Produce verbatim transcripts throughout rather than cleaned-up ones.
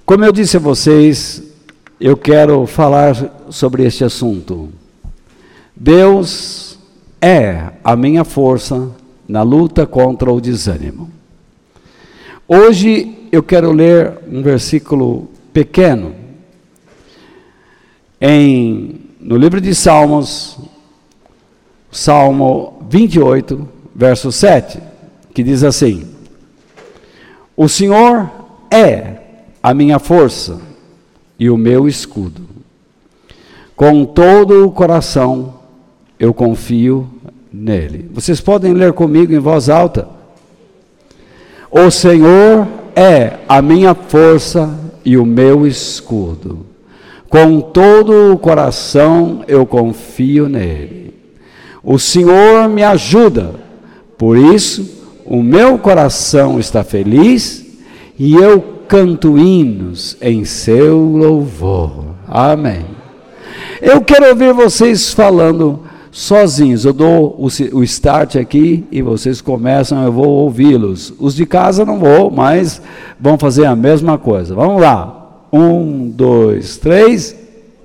Como eu disse a vocês, eu quero falar sobre este assunto. Deus é a minha força na luta contra o desânimo. Hoje eu quero ler um versículo pequeno em, no livro de Salmos, Salmo vinte e oito, verso sete, que diz assim: o Senhor é a minha força e o meu escudo. Com todo o coração eu confio nele. Vocês podem ler comigo em voz alta? O Senhor é a minha força e o meu escudo. Com todo o coração eu confio nele. O Senhor me ajuda, por isso o meu coração está feliz e eu canto hinos em seu louvor. Amém. Eu quero ouvir vocês falando sozinhos. Eu dou o, o start aqui e vocês começam, eu vou ouvi-los. Os de casa não vou, mas vão fazer a mesma coisa. Vamos lá. Um, dois, três.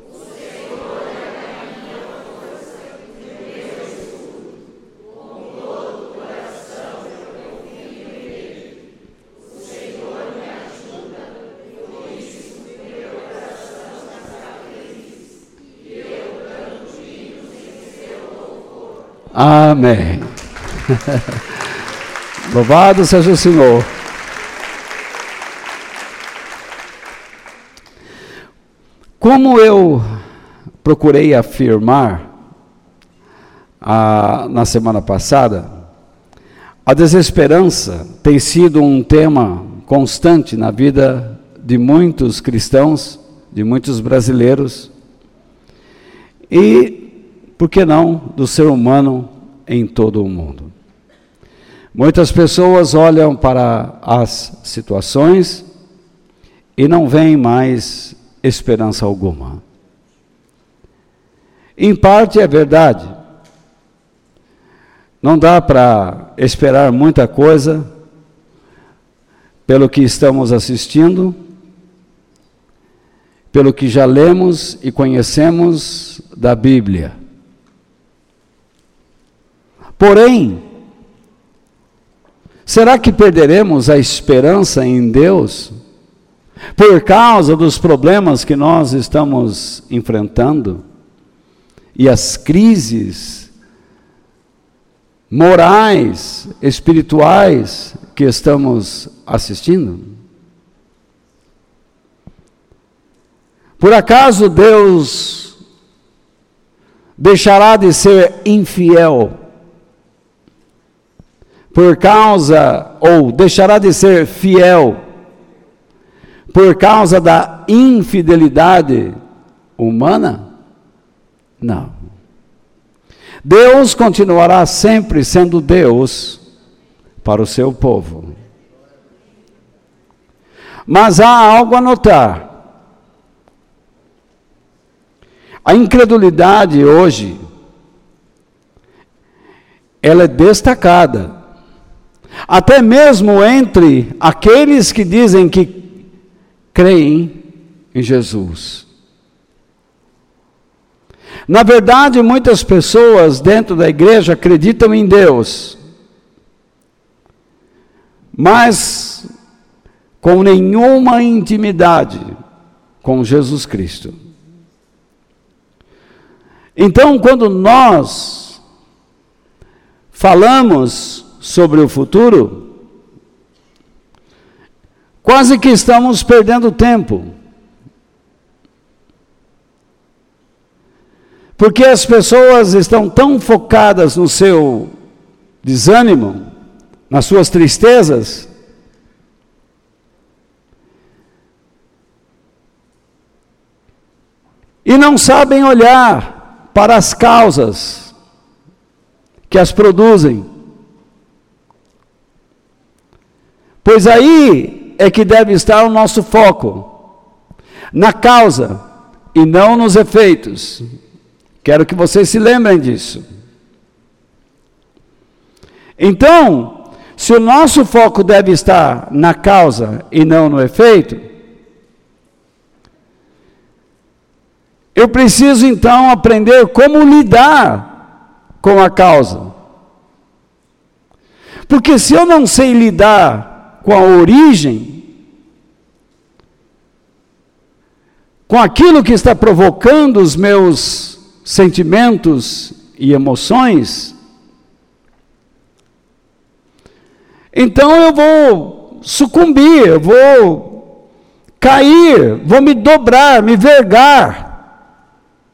Amém. Louvado seja o Senhor. Como eu procurei afirmar a, na semana passada, a desesperança tem sido um tema constante na vida de muitos cristãos, de muitos brasileiros, e por que não, do ser humano em todo o mundo. Muitas pessoas olham para as situações e não veem mais esperança alguma. Em parte é verdade. Não dá para esperar muita coisa pelo que estamos assistindo, pelo que já lemos e conhecemos da Bíblia. Porém, será que perderemos a esperança em Deus por causa dos problemas que nós estamos enfrentando e as crises morais, espirituais que estamos assistindo? Por acaso Deus deixará de ser infiel por causa, ou deixará de ser fiel, por causa da infidelidade humana? Não. Deus continuará sempre sendo Deus para o seu povo. Mas há algo a notar. A incredulidade hoje, ela é destacada. Até mesmo entre aqueles que dizem que creem em Jesus. Na verdade, muitas pessoas dentro da igreja acreditam em Deus, mas com nenhuma intimidade com Jesus Cristo. Então, quando nós falamos sobre o futuro, quase que estamos perdendo tempo. Porque as pessoas estão tão focadas no seu desânimo, nas suas tristezas, e não sabem olhar para as causas que as produzem. Pois aí é que deve estar o nosso foco, na causa e não nos efeitos. Quero que vocês se lembrem disso. Então, se o nosso foco deve estar na causa e não no efeito, eu preciso então aprender como lidar com a causa. Porque se eu não sei lidar com a origem, com aquilo que está provocando os meus sentimentos e emoções, então eu vou sucumbir, eu vou cair, vou me dobrar, me vergar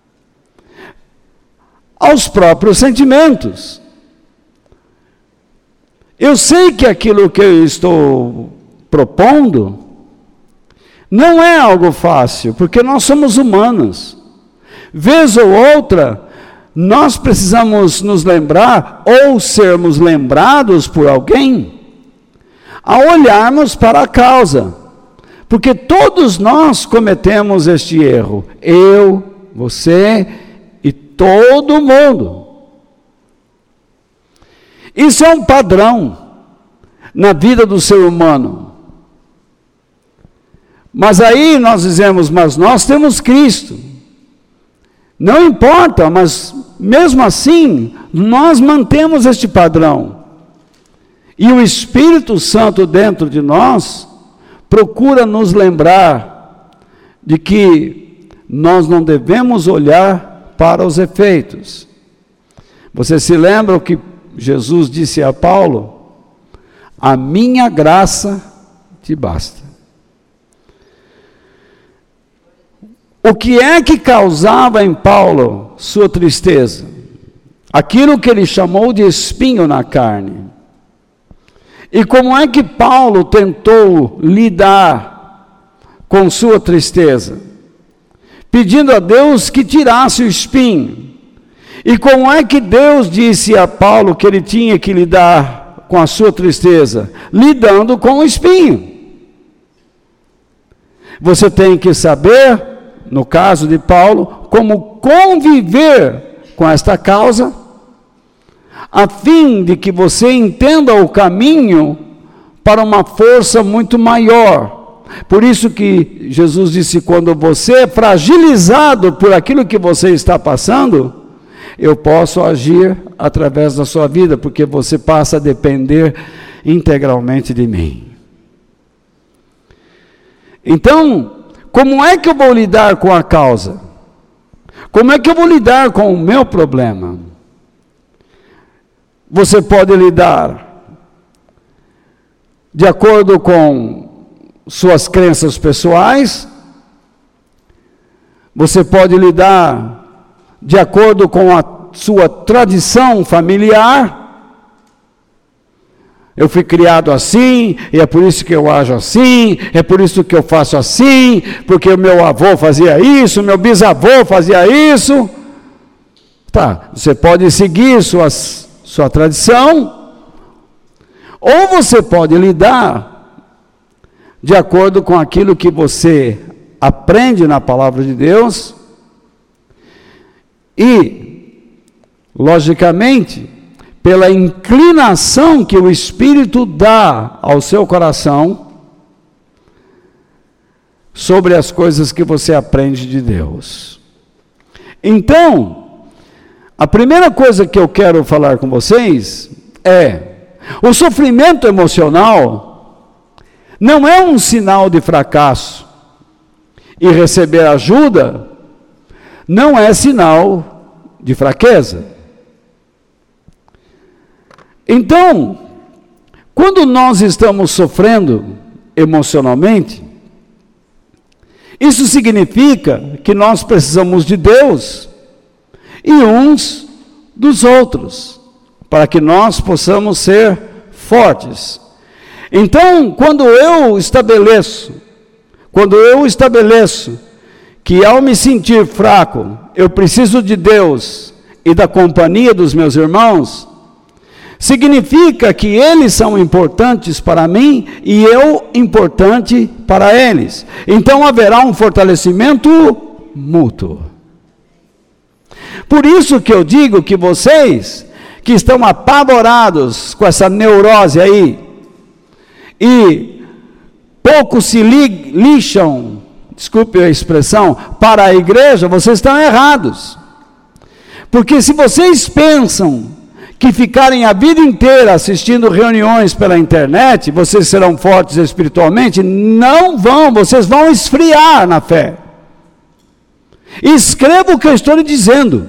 aos próprios sentimentos. Eu sei que aquilo que eu estou propondo não é algo fácil, porque nós somos humanos. Vez ou outra, nós precisamos nos lembrar, ou sermos lembrados por alguém, a olharmos para a causa. Porque todos nós cometemos este erro. Eu, você e todo mundo. Isso é um padrão na vida do ser humano. Mas aí nós dizemos, mas nós temos Cristo. Não importa, mas mesmo assim, nós mantemos este padrão. E o Espírito Santo dentro de nós procura nos lembrar de que nós não devemos olhar para os efeitos. Você se lembra o que Jesus disse a Paulo? A minha graça te basta. O que é que causava em Paulo sua tristeza? Aquilo que ele chamou de espinho na carne. E como é que Paulo tentou lidar com sua tristeza? Pedindo a Deus que tirasse o espinho. E como é que Deus disse a Paulo que ele tinha que lidar com a sua tristeza? Lidando com o espinho. Você tem que saber, no caso de Paulo, como conviver com esta causa, a fim de que você entenda o caminho para uma força muito maior. Por isso que Jesus disse, quando você é fragilizado por aquilo que você está passando, eu posso agir através da sua vida, porque você passa a depender integralmente de mim. Então, como é que eu vou lidar com a causa? Como é que eu vou lidar com o meu problema? Você pode lidar de acordo com suas crenças pessoais. Você pode lidar de acordo com a sua tradição familiar. Eu fui criado assim, e é por isso que eu ajo assim, é por isso que eu faço assim, porque o meu avô fazia isso, meu bisavô fazia isso. Tá, você pode seguir suas, sua tradição, ou você pode lidar de acordo com aquilo que você aprende na palavra de Deus, e, logicamente, pela inclinação que o Espírito dá ao seu coração sobre as coisas que você aprende de Deus. Então, a primeira coisa que eu quero falar com vocês é: o sofrimento emocional não é um sinal de fracasso, e receber ajuda não é sinal de fraqueza. Então, quando nós estamos sofrendo emocionalmente, isso significa que nós precisamos de Deus e uns dos outros, para que nós possamos ser fortes. Então, quando eu estabeleço, quando eu estabeleço que ao me sentir fraco, eu preciso de Deus e da companhia dos meus irmãos, significa que eles são importantes para mim e eu importante para eles. Então haverá um fortalecimento mútuo. Por isso que eu digo que vocês que estão apavorados com essa neurose aí, e pouco se li, lixam desculpe a expressão, para a igreja, vocês estão errados. Porque se vocês pensam que ficarem a vida inteira assistindo reuniões pela internet, vocês serão fortes espiritualmente, não vão, vocês vão esfriar na fé. Escreva o que eu estou lhe dizendo.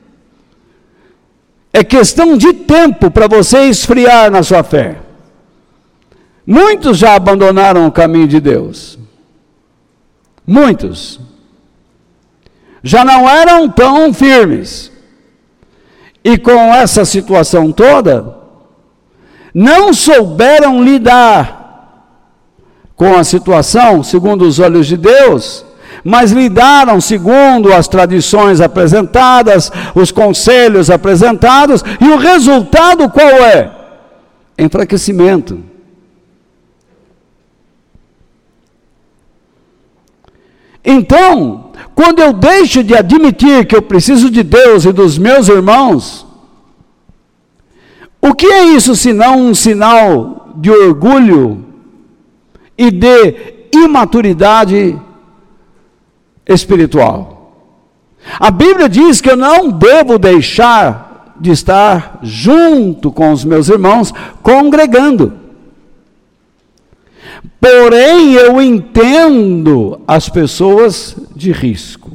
É questão de tempo para você esfriar na sua fé. Muitos já abandonaram o caminho de Deus. Muitos. Já não eram tão firmes. E com essa situação toda, não souberam lidar com a situação segundo os olhos de Deus, mas lidaram segundo as tradições apresentadas, os conselhos apresentados, e o resultado qual é? Enfraquecimento. Então, quando eu deixo de admitir que eu preciso de Deus e dos meus irmãos, o que é isso senão um sinal de orgulho e de imaturidade espiritual? A Bíblia diz que eu não devo deixar de estar junto com os meus irmãos, congregando. Porém, eu entendo as pessoas de risco.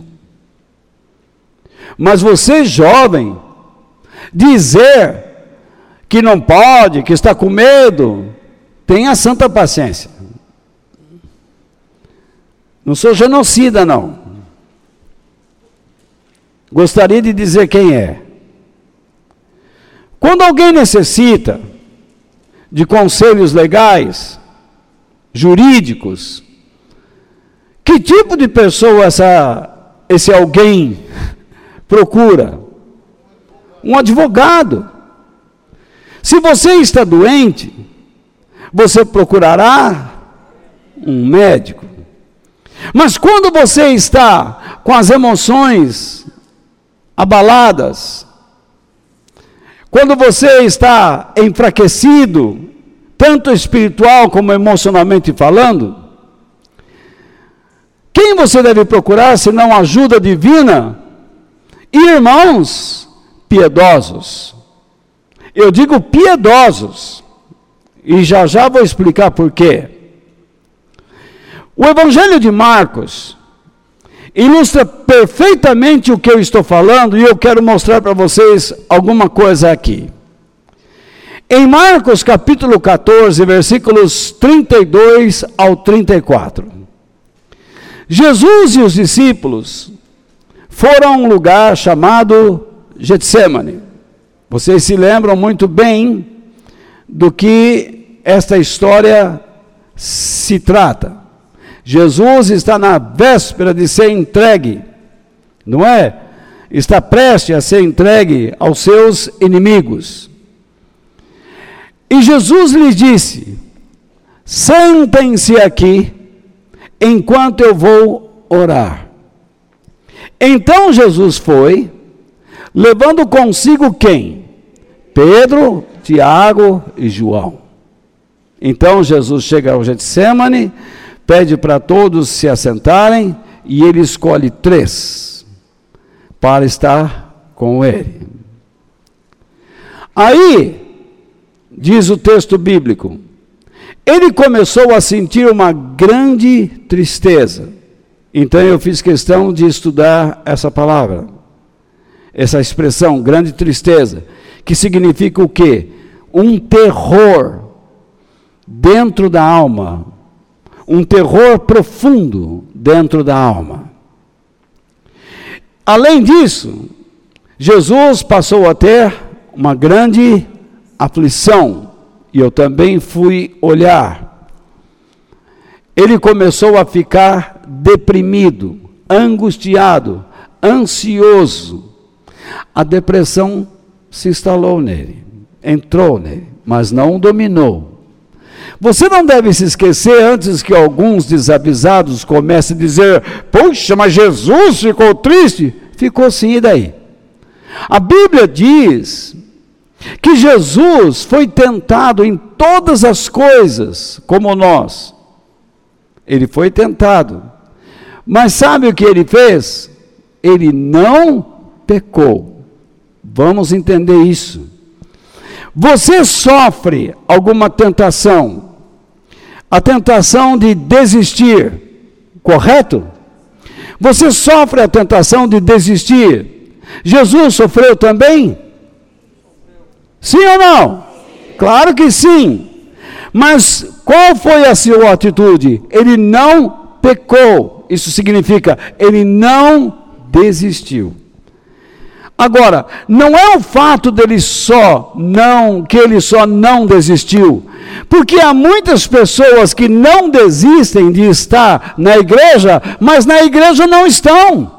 Mas você, jovem, dizer que não pode, que está com medo, tenha santa paciência. Não sou genocida, não. Gostaria de dizer quem é. Quando alguém necessita de conselhos legais, jurídicos, que tipo de pessoa essa, esse alguém procura? Um advogado. Se você está doente, você procurará um médico. Mas quando você está com as emoções abaladas, quando você está enfraquecido, tanto espiritual como emocionalmente falando, quem você deve procurar senão ajuda divina? Irmãos piedosos. Eu digo piedosos, e já já vou explicar por quê. O Evangelho de Marcos ilustra perfeitamente o que eu estou falando, e eu quero mostrar para vocês alguma coisa aqui. Em Marcos capítulo catorze, versículos trinta e dois ao trinta e quatro. Jesus e os discípulos foram a um lugar chamado Getsêmani. Vocês se lembram muito bem do que esta história se trata. Jesus está na véspera de ser entregue, não é? Está prestes a ser entregue aos seus inimigos. E Jesus lhes disse: sentem-se aqui, enquanto eu vou orar. Então Jesus foi, levando consigo quem? Pedro, Tiago e João. Então Jesus chega ao Getsêmani, pede para todos se assentarem, e ele escolhe três para estar com ele. Aí, diz o texto bíblico, ele começou a sentir uma grande tristeza. Então eu fiz questão de estudar essa palavra, essa expressão, grande tristeza, que significa o quê? Um terror dentro da alma, um terror profundo dentro da alma. Além disso, Jesus passou a ter uma grande aflição, e eu também fui olhar. Ele começou a ficar deprimido, angustiado, ansioso. A depressão se instalou nele, entrou nele, mas não o dominou. Você não deve se esquecer, antes que alguns desavisados comecem a dizer: puxa, mas Jesus ficou triste. Ficou sim, e daí? A Bíblia diz que Jesus foi tentado em todas as coisas, como nós. Ele foi tentado, Mas sabe o que ele fez? Ele não pecou. Vamos entender isso. Você sofre alguma tentação, a tentação de desistir, correto? Você sofre a tentação de desistir. Jesus sofreu também? Sim ou não? Claro que sim. Mas qual foi a sua atitude? Ele não pecou. Isso significa, ele não desistiu. Agora, não é o fato dele só não, que ele só não desistiu, porque há muitas pessoas que não desistem de estar na igreja, mas na igreja não estão.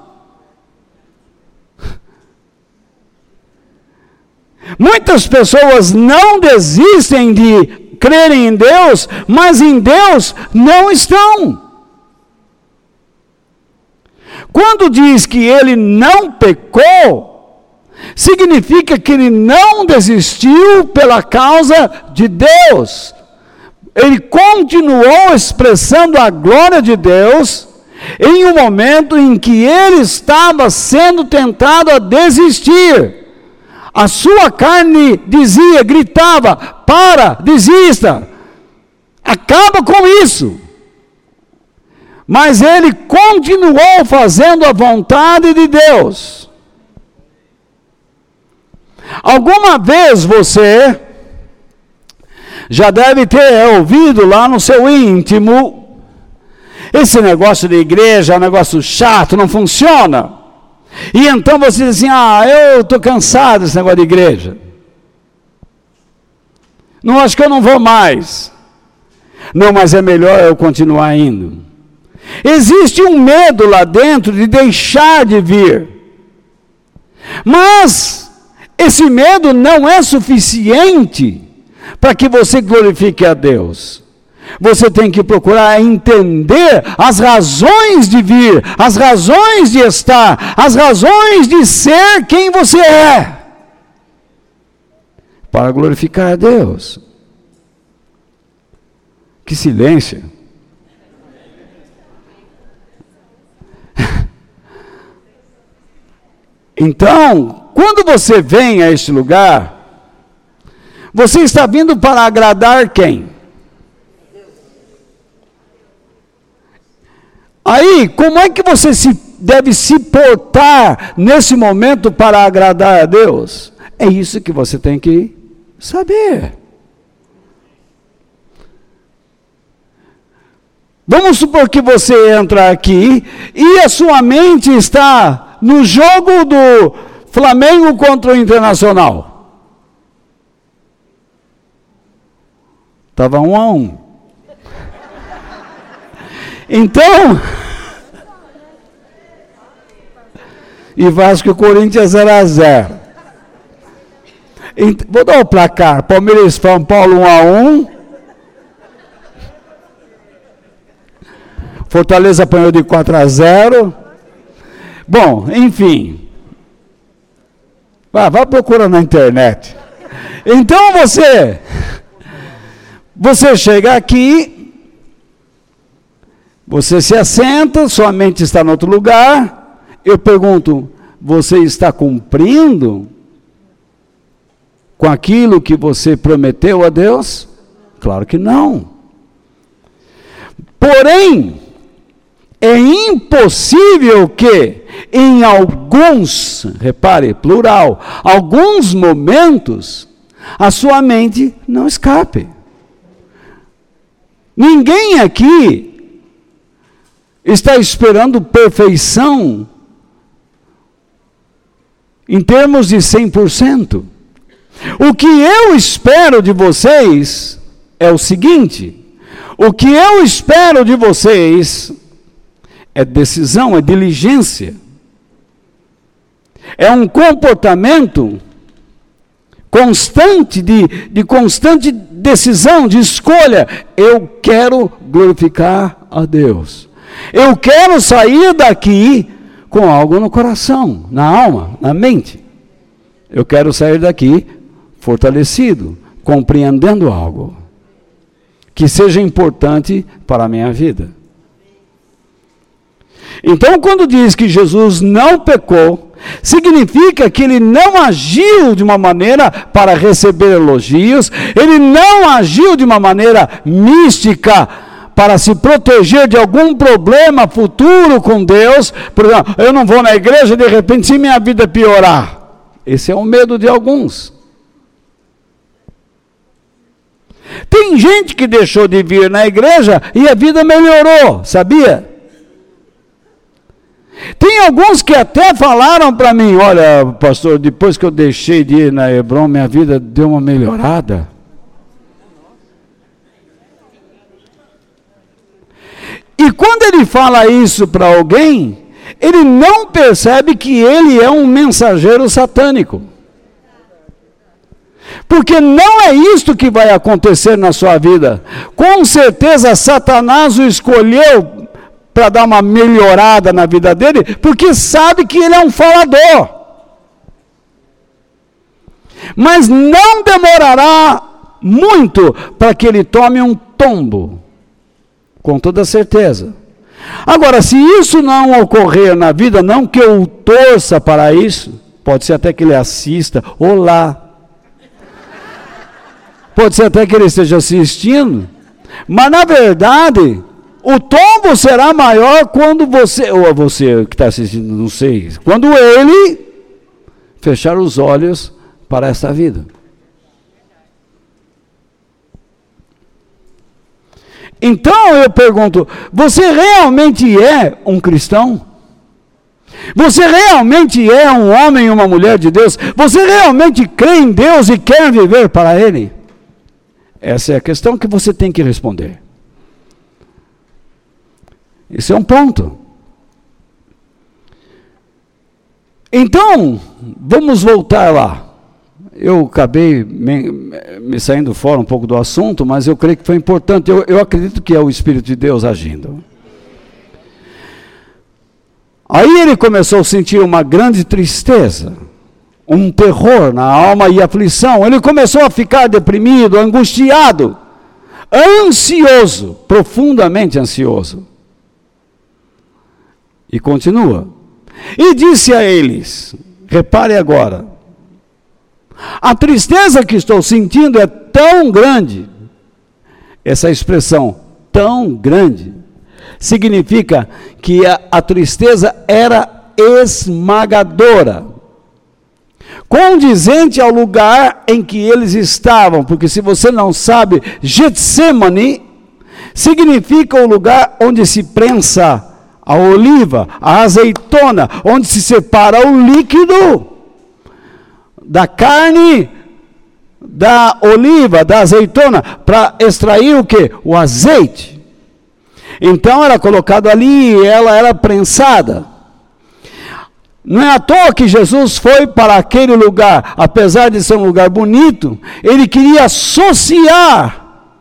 Muitas pessoas não desistem de crerem em Deus, mas em Deus não estão. Quando diz que ele não pecou, significa que ele não desistiu pela causa de Deus. Ele continuou expressando a glória de Deus em um momento em que ele estava sendo tentado a desistir. A sua carne dizia, gritava, para, desista, acaba com isso. Mas ele continuou fazendo a vontade de Deus. Alguma vez você já deve ter ouvido lá no seu íntimo, esse negócio de igreja é um negócio chato, não funciona. E então você diz assim, ah, eu estou cansado desse negócio de igreja. Não, acho que eu não vou mais. Não, mas é melhor eu continuar indo. Existe um medo lá dentro de deixar de vir. Mas esse medo não é suficiente para que você glorifique a Deus. Você tem que procurar entender as razões de vir, as razões de estar, as razões de ser quem você é, para glorificar a Deus. Que silêncio. Então, quando você vem a este lugar, você está vindo para agradar quem? Aí, como é que você se, deve se portar nesse momento para agradar a Deus? É isso que você tem que saber. Vamos supor que você entra aqui e a sua mente está no jogo do Flamengo contra o Internacional. Estava um a um. Então, e Vasco e Corinthians zero a zero. Vou dar o placar, Palmeiras e São Paulo um a um. Fortaleza apanhou de quatro a zero. Bom, enfim. Vá, vá procurar na internet. Então você, você chega aqui, você se assenta, sua mente está em outro lugar. Eu pergunto, você está cumprindo com aquilo que você prometeu a Deus? Claro que não. Porém, é impossível que em alguns, repare, plural, alguns momentos, a sua mente não escape. Ninguém aqui está esperando perfeição em termos de cem por cento. O que eu espero de vocês é o seguinte: o que eu espero de vocês é decisão, é diligência, é um comportamento constante, de, de constante decisão, de escolha. Eu quero glorificar a Deus. Eu quero sair daqui com algo no coração, na alma, na mente. Eu quero sair daqui fortalecido, compreendendo algo que seja importante para a minha vida. Então, quando diz que Jesus não pecou, significa que ele não agiu de uma maneira para receber elogios, ele não agiu de uma maneira mística para se proteger de algum problema futuro com Deus. Por exemplo, eu não vou na igreja, de repente, se minha vida piorar. Esse é o medo de alguns. Tem gente que deixou de vir na igreja e a vida melhorou, sabia? Tem alguns que até falaram para mim, olha, pastor, depois que eu deixei de ir na Hebron, minha vida deu uma melhorada. E quando ele fala isso para alguém, ele não percebe que ele é um mensageiro satânico. Porque não é isto que vai acontecer na sua vida. Com certeza Satanás o escolheu para dar uma melhorada na vida dele, porque sabe que ele é um falador. Mas não demorará muito para que ele tome um tombo, com toda certeza. Agora, se isso não ocorrer na vida, não que eu torça para isso, pode ser até que ele assista, olá, pode ser até que ele esteja assistindo, mas na verdade, o tombo será maior quando você, ou você que está assistindo, não sei, quando ele fechar os olhos para esta vida. Então eu pergunto, você realmente é um cristão? Você realmente é um homem e uma mulher de Deus? Você realmente crê em Deus e quer viver para Ele? Essa é a questão que você tem que responder. Esse é um ponto. Então, vamos voltar lá. Eu acabei me, me saindo fora um pouco do assunto, mas eu creio que foi importante. Eu, eu acredito que é o Espírito de Deus agindo. Aí ele começou a sentir uma grande tristeza, um terror na alma e aflição. Ele começou a ficar deprimido, angustiado, ansioso, profundamente ansioso. E continua. E disse a eles, repare agora, a tristeza que estou sentindo é tão grande, essa expressão, tão grande, significa que a, a tristeza era esmagadora, condizente ao lugar em que eles estavam, porque se você não sabe, Getsemane significa o lugar onde se prensa a oliva, a azeitona, onde se separa o líquido da carne, da oliva, da azeitona, para extrair o que? O azeite. Então era colocado ali e ela era prensada. Não é à toa que Jesus foi para aquele lugar, apesar de ser um lugar bonito, ele queria associar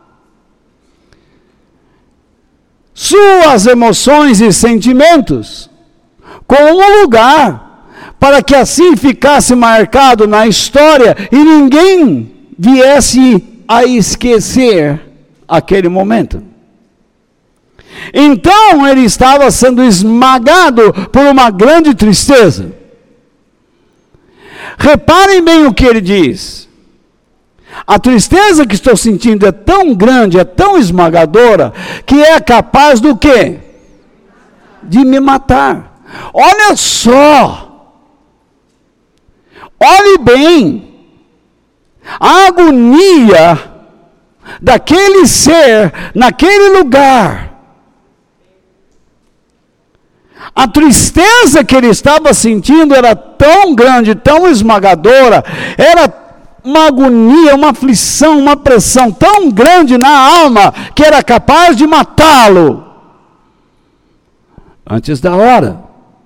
suas emoções e sentimentos com um lugar, para que assim ficasse marcado na história e ninguém viesse a esquecer aquele momento. Então ele estava sendo esmagado por uma grande tristeza. Reparem bem o que ele diz. A tristeza que estou sentindo é tão grande, é tão esmagadora, que é capaz do quê? De me matar. Olha só. Olhe bem, a agonia daquele ser, naquele lugar, a tristeza que ele estava sentindo era tão grande, tão esmagadora, era uma agonia, uma aflição, uma pressão tão grande na alma, que era capaz de matá-lo, antes da hora.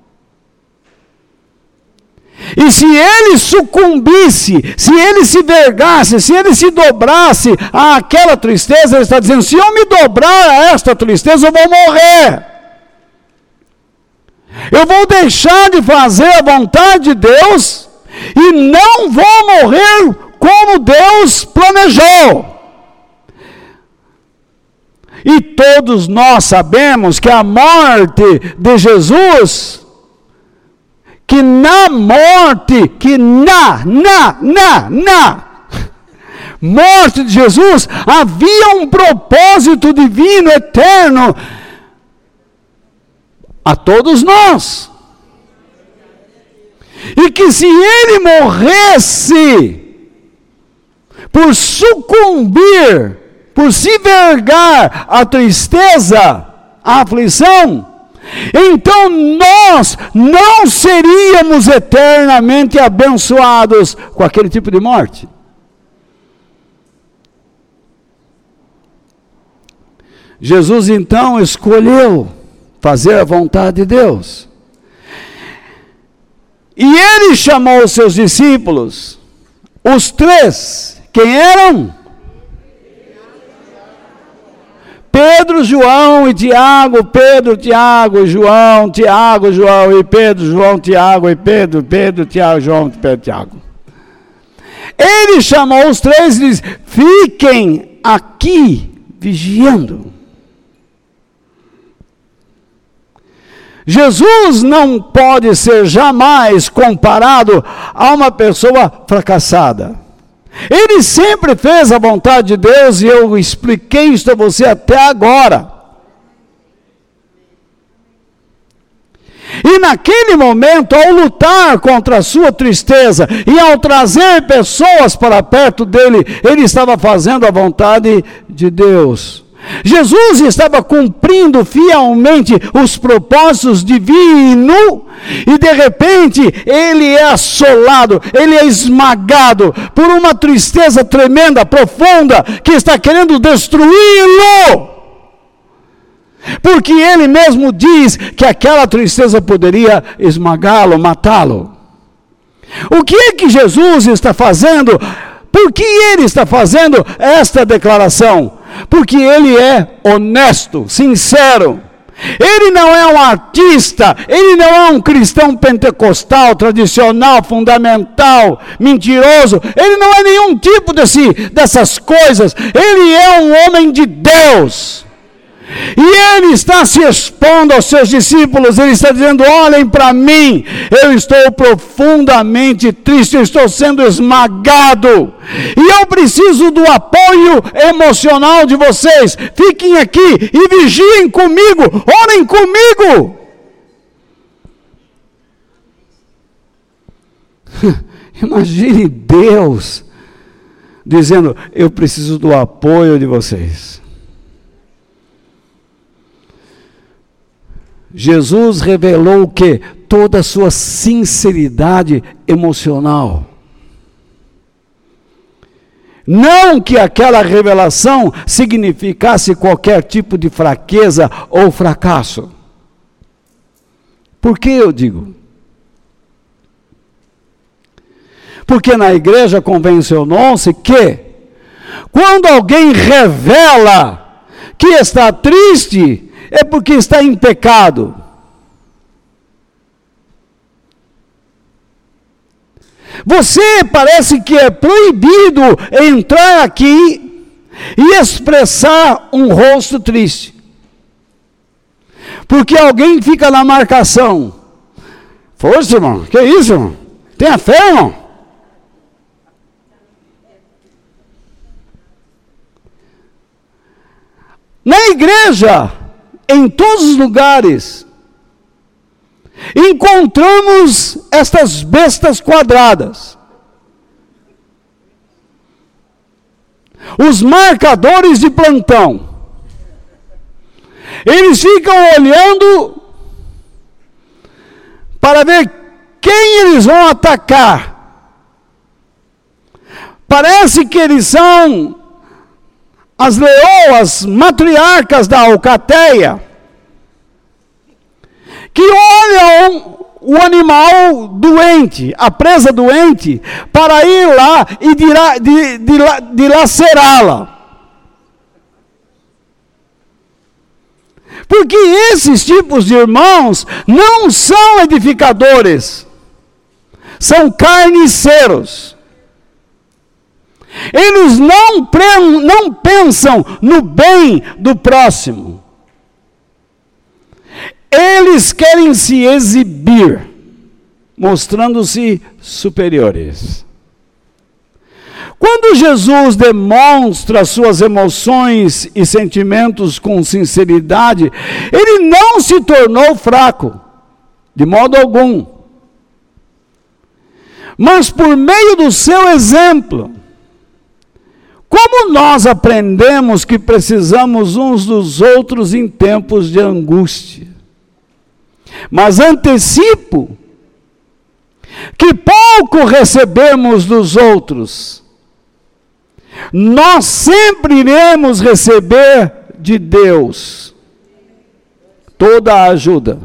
E se ele sucumbisse, se ele se vergasse, se ele se dobrasse àquela tristeza, ele está dizendo, se eu me dobrar a esta tristeza, eu vou morrer. Eu vou deixar de fazer a vontade de Deus e não vou morrer como Deus planejou. E todos nós sabemos que a morte de Jesus, que na morte, que na, na, na, na morte de Jesus, havia um propósito divino, eterno, a todos nós. E que se ele morresse, por sucumbir, por se vergar à tristeza, à aflição, então nós não seríamos eternamente abençoados com aquele tipo de morte. Jesus então escolheu fazer a vontade de Deus. E ele chamou os seus discípulos, os três, quem eram? Pedro, João e Tiago, Pedro, Tiago e João, Tiago, João e Pedro, João, Tiago e Pedro, Pedro, Tiago, João, Pedro, Tiago. Ele chamou os três e disse: fiquem aqui vigiando. Jesus não pode ser jamais comparado a uma pessoa fracassada. Ele sempre fez a vontade de Deus e eu expliquei isso a você até agora. E naquele momento, ao lutar contra a sua tristeza e ao trazer pessoas para perto dele, ele estava fazendo a vontade de Deus. Jesus estava cumprindo fielmente os propósitos divinos e de repente ele é assolado, ele é esmagado por uma tristeza tremenda, profunda, que está querendo destruí-lo. Porque ele mesmo diz que aquela tristeza poderia esmagá-lo, matá-lo. O que é que Jesus está fazendo? Por que ele está fazendo esta declaração? Porque ele é honesto, sincero. Ele não é um artista, ele não é um cristão pentecostal, tradicional, fundamental, mentiroso. Ele não é nenhum tipo desse, dessas coisas. Ele é um homem de Deus. E ele está se expondo aos seus discípulos, ele está dizendo: olhem para mim, eu estou profundamente triste, eu estou sendo esmagado, e eu preciso do apoio emocional de vocês. Fiquem aqui e vigiem comigo, orem comigo. Imagine Deus dizendo: eu preciso do apoio de vocês. Jesus revelou o quê? Toda a sua sinceridade emocional. Não que aquela revelação significasse qualquer tipo de fraqueza ou fracasso. Por que eu digo? Porque na igreja convencionou-se que quando alguém revela que está triste, é porque está em pecado. Você parece que é proibido entrar aqui e expressar um rosto triste. Porque alguém fica na marcação. Força, irmão. Que isso, irmão? Tenha fé, irmão. Na igreja, em todos os lugares, encontramos estas bestas quadradas. Os marcadores de plantão. Eles ficam olhando para ver quem eles vão atacar. Parece que eles são as leoas matriarcas da alcateia, que olham o animal doente, a presa doente, para ir lá e dilacerá-la. Porque esses tipos de irmãos não são edificadores, são carniceiros. Eles não, pre- não pensam no bem do próximo. Eles querem se exibir, mostrando-se superiores. Quando Jesus demonstra suas emoções e sentimentos com sinceridade, ele não se tornou fraco, de modo algum. Mas por meio do seu exemplo, como nós aprendemos que precisamos uns dos outros em tempos de angústia. Mas antecipo que pouco recebemos dos outros, nós sempre iremos receber de Deus toda a ajuda.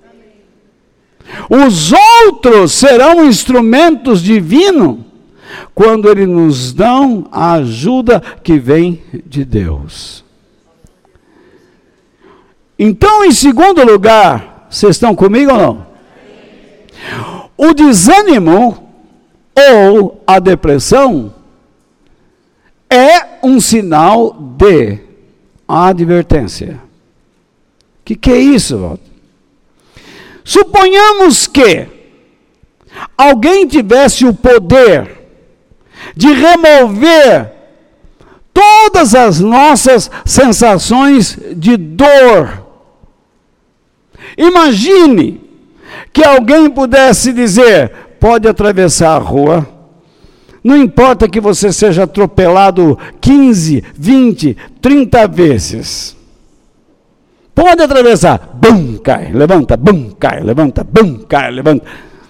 Os outros serão instrumentos divinos quando eles nos dão a ajuda que vem de Deus. Então, em segundo lugar, vocês estão comigo ou não? O desânimo ou a depressão é um sinal de advertência. O que, que é isso, Walter? Suponhamos que alguém tivesse o poder de remover todas as nossas sensações de dor. Imagine que alguém pudesse dizer, pode atravessar a rua, não importa que você seja atropelado quinze, vinte, trinta vezes. Pode atravessar, bum, cai, levanta, bum, cai, levanta, bum, cai, levanta.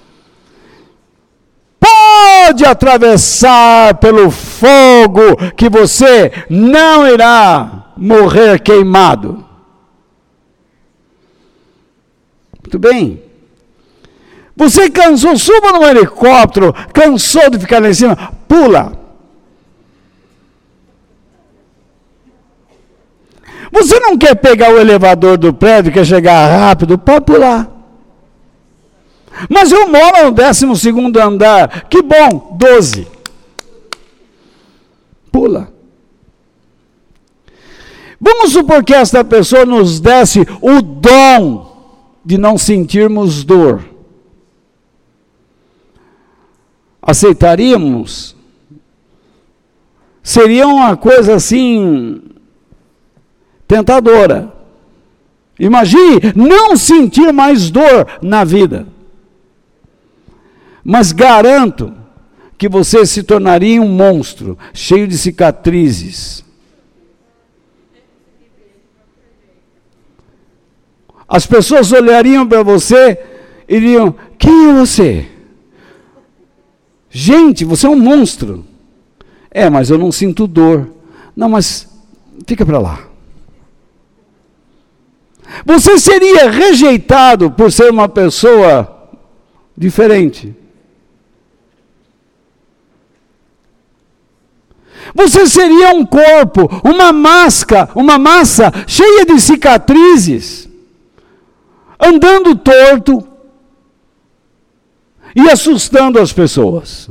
Pode atravessar pelo fogo que você não irá morrer queimado. Muito bem. Você cansou, suba no helicóptero, cansou de ficar lá em cima, pula. Você não quer pegar o elevador do prédio, quer chegar rápido, pode pular. Mas eu moro no décimo segundo andar, que bom, doze. Pula. Vamos supor que esta pessoa nos desse o dom de não sentirmos dor. Aceitaríamos? Seria uma coisa assim, tentadora. Imagine não sentir mais dor na vida. Mas garanto que você se tornaria um monstro, cheio de cicatrizes. As pessoas olhariam para você e diriam, quem é você? Gente, você é um monstro. É, mas eu não sinto dor. Não, mas fica para lá. Você seria rejeitado por ser uma pessoa diferente. Você seria um corpo, uma máscara, uma massa cheia de cicatrizes, andando torto e assustando as pessoas.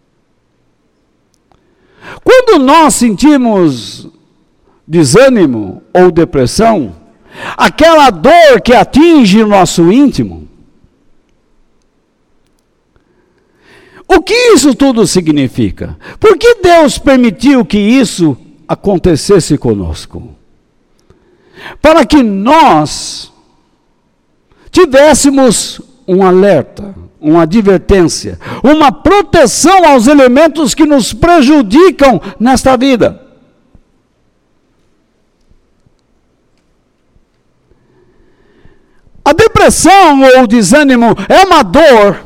Quando nós sentimos desânimo ou depressão, aquela dor que atinge o nosso íntimo, o que isso tudo significa? Por que Deus permitiu que isso acontecesse conosco? Para que nós tivéssemos um alerta, uma advertência, uma proteção aos elementos que nos prejudicam nesta vida. A depressão ou o desânimo é uma dor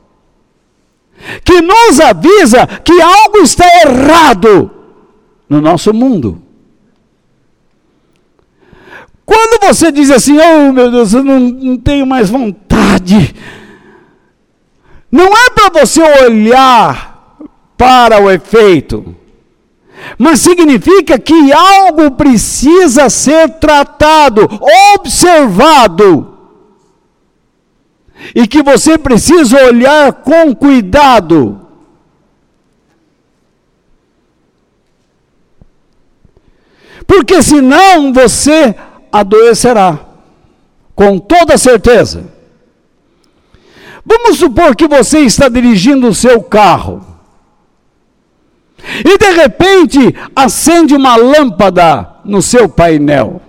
que nos avisa que algo está errado no nosso mundo. Quando você diz assim, oh meu Deus, eu não, não tenho mais vontade, não é para você olhar para o efeito, mas significa que algo precisa ser tratado, observado, e que você precisa olhar com cuidado. Porque senão você adoecerá, com toda certeza. Vamos supor que você está dirigindo o seu carro e de repente acende uma lâmpada no seu painel.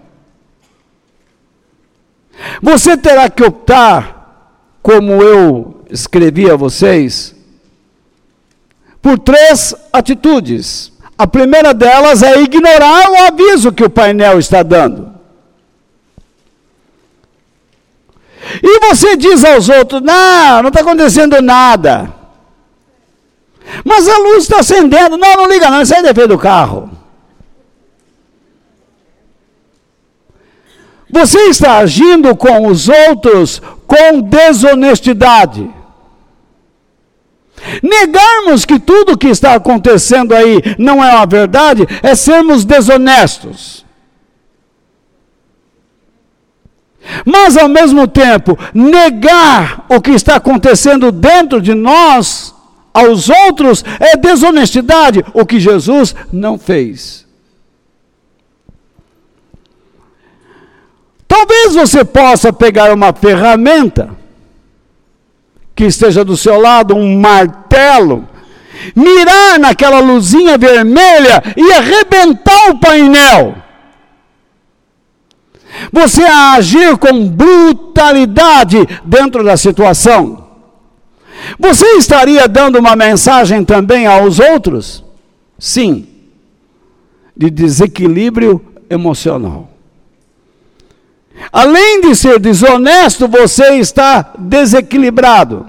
Você terá que optar, como eu escrevi a vocês, por três atitudes. A primeira delas é ignorar o aviso que o painel está dando. E você diz aos outros: não, não está acontecendo nada. Mas a luz está acendendo. Não, não liga não, isso é defeito do carro. Você está agindo com os outros com desonestidade. Negarmos que tudo que está acontecendo aí não é uma verdade é sermos desonestos. Mas ao mesmo tempo, negar o que está acontecendo dentro de nós aos outros é desonestidade, o que Jesus não fez. Talvez você possa pegar uma ferramenta que esteja do seu lado, um martelo, mirar naquela luzinha vermelha e arrebentar o painel. Você agir com brutalidade dentro da situação. Você estaria dando uma mensagem também aos outros? Sim, de desequilíbrio emocional. Além de ser desonesto, você está desequilibrado.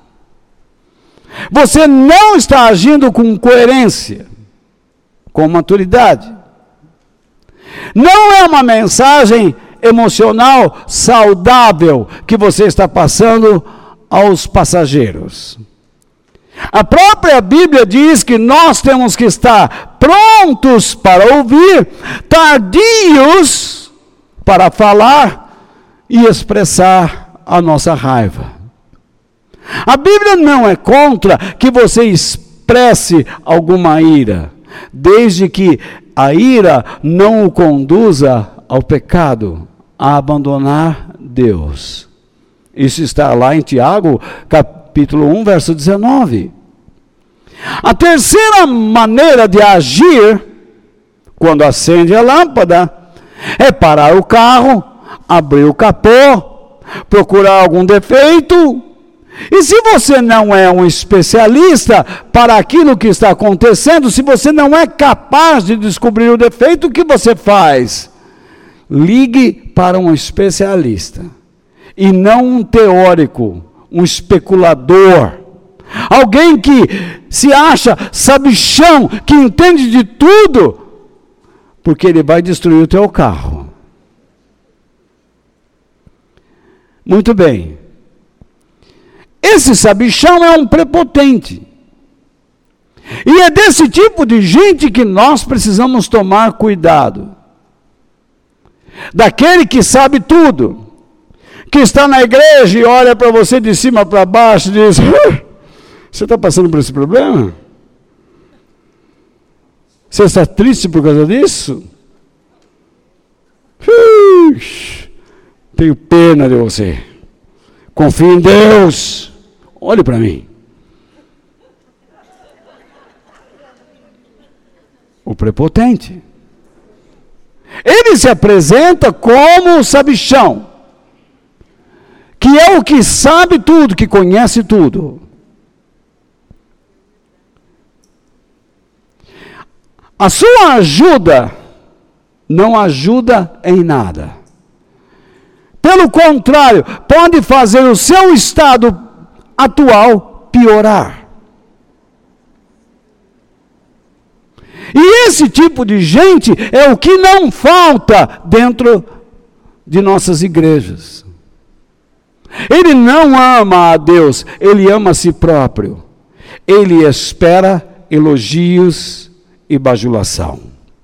Você não está agindo com coerência, com maturidade. Não é uma mensagem emocional saudável que você está passando aos passageiros. A própria Bíblia diz que nós temos que estar prontos para ouvir, tardios para falar e expressar a nossa raiva. A Bíblia não é contra que você expresse alguma ira, desde que a ira não o conduza ao pecado, a abandonar Deus. Isso está lá em Tiago, capítulo um, verso dezenove. A terceira maneira de agir, quando acende a lâmpada, é parar o carro, abrir o capô, procurar algum defeito. E se você não é um especialista para aquilo que está acontecendo, se você não é capaz de descobrir o defeito, o que você faz? Ligue para um especialista, e não um teórico, um especulador, alguém que se acha sabichão, que entende de tudo, porque ele vai destruir o teu carro. Muito bem. Esse sabichão é um prepotente. E é desse tipo de gente que nós precisamos tomar cuidado. Daquele que sabe tudo, que está na igreja e olha para você de cima para baixo e diz: você está passando por esse problema? Você está triste por causa disso? Ux, tenho pena de você. Confie em Deus. Olhe para mim. O prepotente. Ele se apresenta como o sabichão, que é o que sabe tudo, que conhece tudo. A sua ajuda não ajuda em nada. Pelo contrário, pode fazer o seu estado atual piorar. E esse tipo de gente é o que não falta dentro de nossas igrejas. Ele não ama a Deus, ele ama a si próprio. Ele espera elogios e bajulação.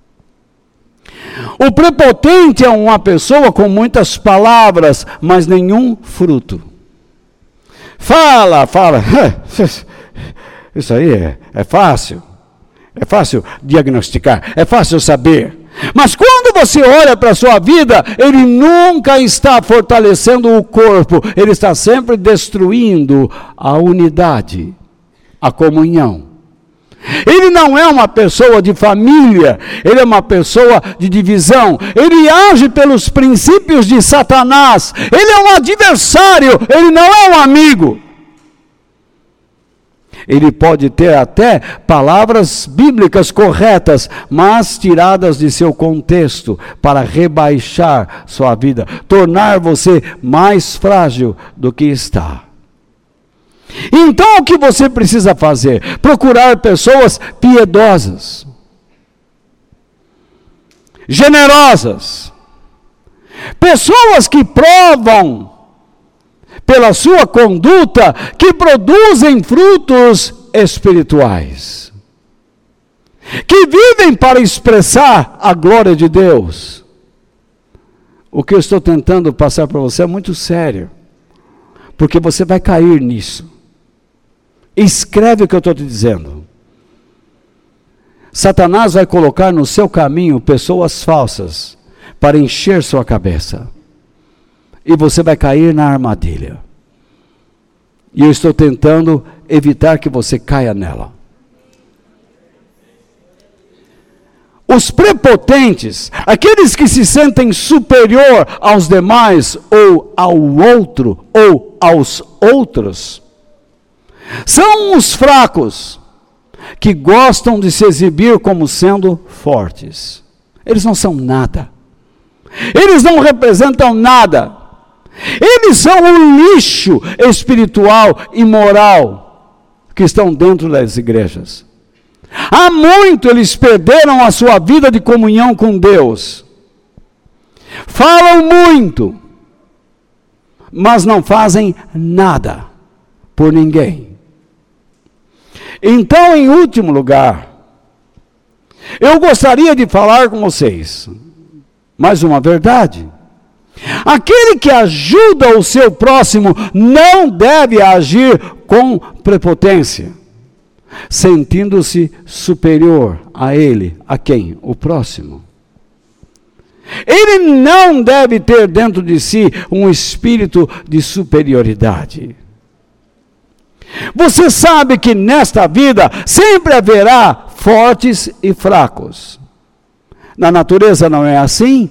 O prepotente é uma pessoa com muitas palavras, mas nenhum fruto. Fala, fala. Isso aí é, é fácil. É fácil diagnosticar, é fácil saber. Mas quando você olha para a sua vida, ele nunca está fortalecendo o corpo, ele está sempre destruindo a unidade, a comunhão. Ele não é uma pessoa de família, ele é uma pessoa de divisão. Ele age pelos princípios de Satanás. Ele é um adversário, ele não é um amigo. Ele pode ter até palavras bíblicas corretas, mas tiradas de seu contexto para rebaixar sua vida, tornar você mais frágil do que está. Então o que você precisa fazer? Procurar pessoas piedosas, generosas, pessoas que provam pela sua conduta, que produzem frutos espirituais, que vivem para expressar a glória de Deus. O que eu estou tentando passar para você é muito sério, porque você vai cair nisso. Escreve o que eu estou te dizendo. Satanás vai colocar no seu caminho pessoas falsas para encher sua cabeça. E você vai cair na armadilha. E eu estou tentando evitar que você caia nela. Os prepotentes, aqueles que se sentem superior aos demais, ou ao outro, ou aos outros, são os fracos, que gostam de se exibir como sendo fortes. Eles não são nada. Eles não representam nada. Eles são o lixo espiritual e moral que estão dentro das igrejas. Há muito eles perderam a sua vida de comunhão com Deus. Falam muito, mas não fazem nada por ninguém. Então, em último lugar, eu gostaria de falar com vocês mais uma verdade. Aquele que ajuda o seu próximo não deve agir com prepotência, sentindo-se superior a ele. A quem? O próximo. Ele não deve ter dentro de si um espírito de superioridade. Você sabe que nesta vida sempre haverá fortes e fracos. Na natureza não é assim?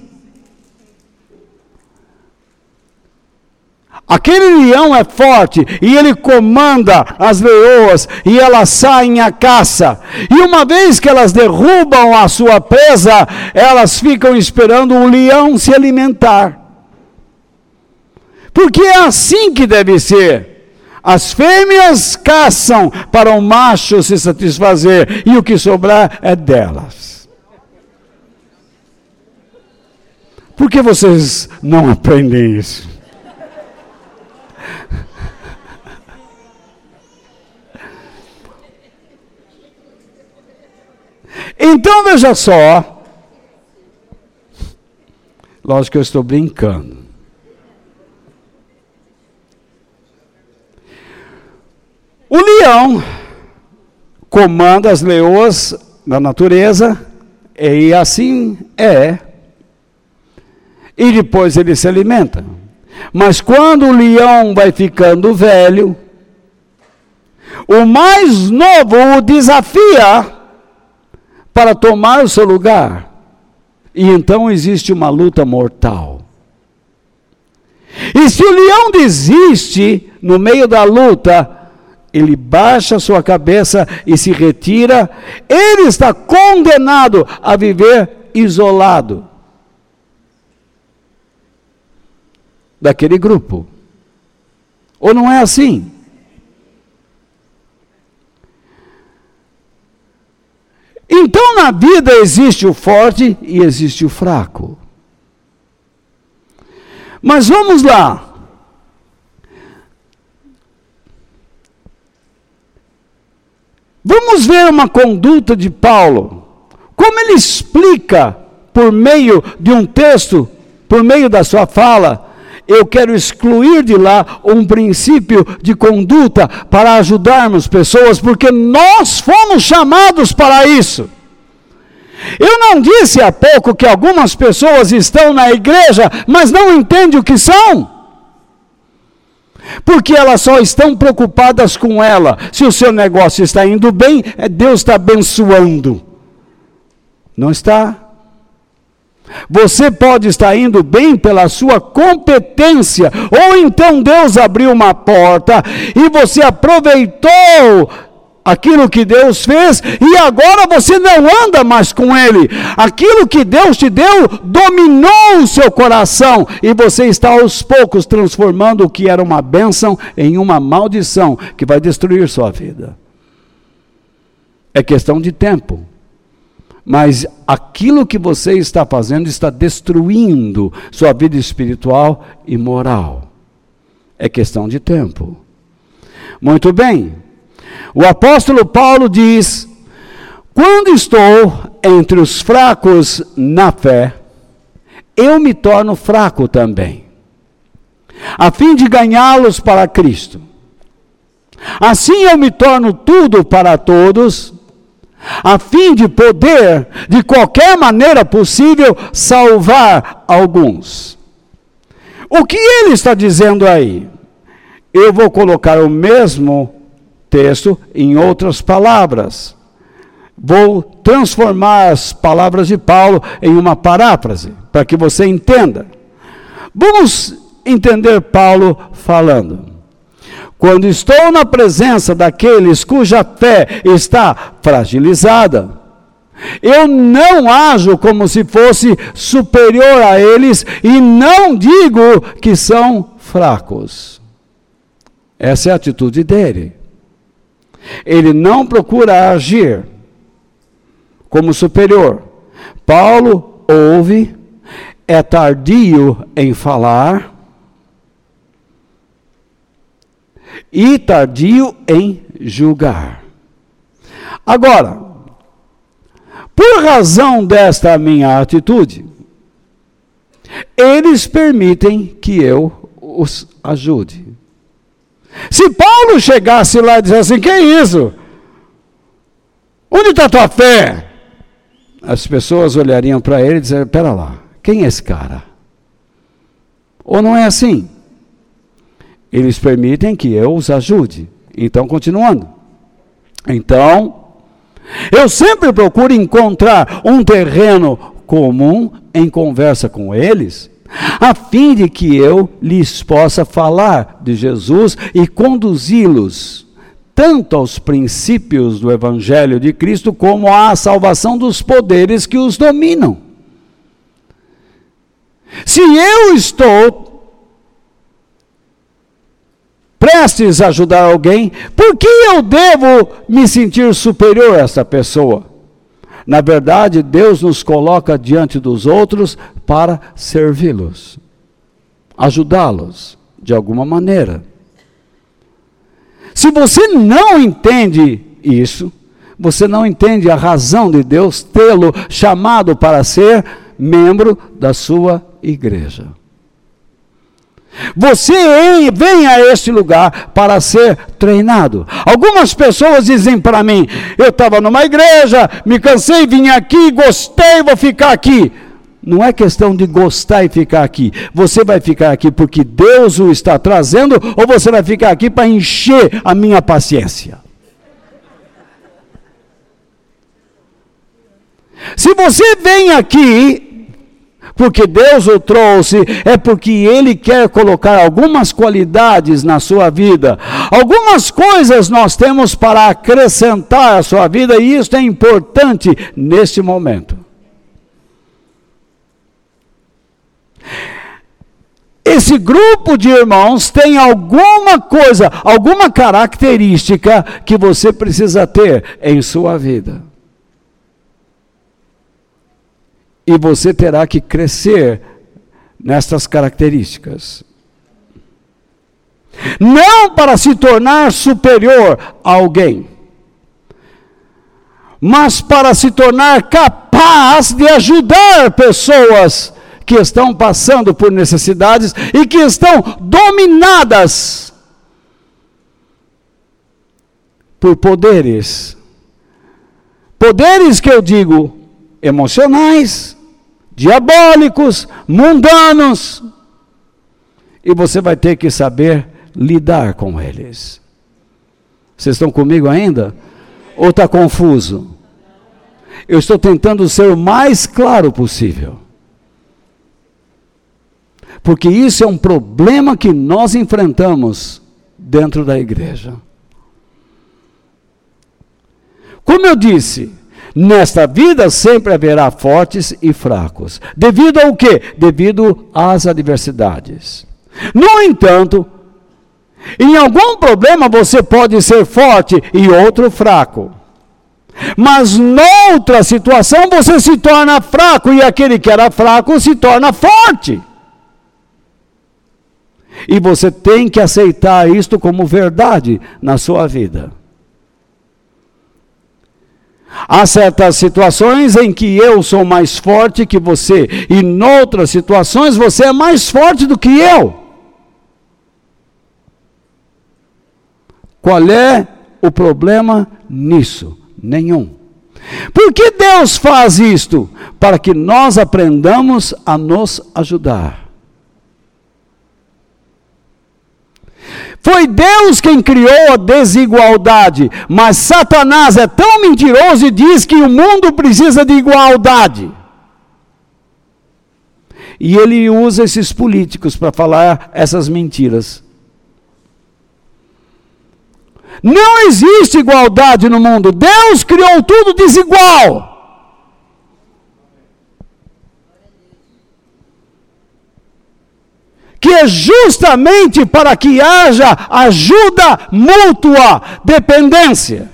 Aquele leão é forte e ele comanda as leoas e elas saem à caça. E uma vez que elas derrubam a sua presa, elas ficam esperando o leão se alimentar. Porque é assim que deve ser. As fêmeas caçam para o macho se satisfazer e o que sobrar é delas. Por que vocês não aprendem isso? Então veja só, lógico que eu estou brincando. O leão comanda as leoas da natureza, e assim é, e depois ele se alimenta. Mas quando o leão vai ficando velho, o mais novo o desafia para tomar o seu lugar. E então existe uma luta mortal. E se o leão desiste no meio da luta, ele baixa sua cabeça e se retira, ele está condenado a viver isolado daquele grupo. Ou não é assim? Então na vida existe o forte e existe o fraco. Mas vamos lá. Vamos ver uma conduta de Paulo. Como ele explica por meio de um texto, por meio da sua fala. Eu quero excluir de lá um princípio de conduta para ajudarmos pessoas, porque nós fomos chamados para isso. Eu não disse há pouco que algumas pessoas estão na igreja, mas não entendem o que são? Porque elas só estão preocupadas com ela. Se o seu negócio está indo bem, Deus está abençoando. Não está? Você pode estar indo bem pela sua competência, ou então Deus abriu uma porta e você aproveitou aquilo que Deus fez e agora você não anda mais com Ele. Aquilo que Deus te deu dominou o seu coração e você está aos poucos transformando o que era uma bênção em uma maldição que vai destruir sua vida. É questão de tempo. Mas aquilo que você está fazendo está destruindo sua vida espiritual e moral. É questão de tempo. Muito bem. O apóstolo Paulo diz: quando estou entre os fracos na fé, eu me torno fraco também, a fim de ganhá-los para Cristo. Assim eu me torno tudo para todos, a fim de poder, de qualquer maneira possível, salvar alguns. O que ele está dizendo aí? Eu vou colocar o mesmo texto em outras palavras. Vou transformar as palavras de Paulo em uma paráfrase, para que você entenda. Vamos entender Paulo falando. Quando estou na presença daqueles cuja fé está fragilizada, eu não ajo como se fosse superior a eles e não digo que são fracos. Essa é a atitude dele. Ele não procura agir como superior. Paulo ouve, é tardio em falar e tardio em julgar. Agora, por razão desta minha atitude, eles permitem que eu os ajude. Se Paulo chegasse lá e dissesse assim: que é isso? Onde está a tua fé? As pessoas olhariam para ele e dizeriam: pera lá, quem é esse cara? Ou não é assim? Eles permitem que eu os ajude. Então, continuando. Então, eu sempre procuro encontrar um terreno comum em conversa com eles, a fim de que eu lhes possa falar de Jesus e conduzi-los tanto aos princípios do Evangelho de Cristo, como à salvação dos poderes que os dominam. Se eu estou prestes a ajudar alguém, por que eu devo me sentir superior a essa pessoa? Na verdade, Deus nos coloca diante dos outros para servi-los, ajudá-los de alguma maneira. Se você não entende isso, você não entende a razão de Deus tê-lo chamado para ser membro da sua igreja. Você vem a este lugar para ser treinado. Algumas pessoas dizem para mim: eu estava numa igreja, me cansei, vim aqui, gostei, vou ficar aqui. Não é questão de gostar e ficar aqui. Você vai ficar aqui porque Deus o está trazendo, ou você vai ficar aqui para encher a minha paciência? Se você vem aqui porque Deus o trouxe, é porque Ele quer colocar algumas qualidades na sua vida. Algumas coisas nós temos para acrescentar à sua vida, e isso é importante neste momento. Esse grupo de irmãos tem alguma coisa, alguma característica que você precisa ter em sua vida. E você terá que crescer nestas características. Não para se tornar superior a alguém, mas para se tornar capaz de ajudar pessoas que estão passando por necessidades e que estão dominadas por poderes. Poderes que eu digo, emocionais, diabólicos, mundanos. E você vai ter que saber lidar com eles. Vocês estão comigo ainda? Ou está confuso? Eu estou tentando ser o mais claro possível. Porque isso é um problema que nós enfrentamos dentro da igreja. Como eu disse, nesta vida sempre haverá fortes e fracos. Devido ao quê? Devido às adversidades. No entanto, em algum problema você pode ser forte e outro fraco. Mas noutra situação você se torna fraco e aquele que era fraco se torna forte. E você tem que aceitar isto como verdade na sua vida. Há certas situações em que eu sou mais forte que você, e noutras situações você é mais forte do que eu. Qual é o problema nisso? Nenhum. Por que Deus faz isto? Para que nós aprendamos a nos ajudar. Foi Deus quem criou a desigualdade, mas Satanás é tão mentiroso e diz que o mundo precisa de igualdade. E ele usa esses políticos para falar essas mentiras. Não existe igualdade no mundo. Deus criou tudo desigual. Que é justamente para que haja ajuda mútua, dependência.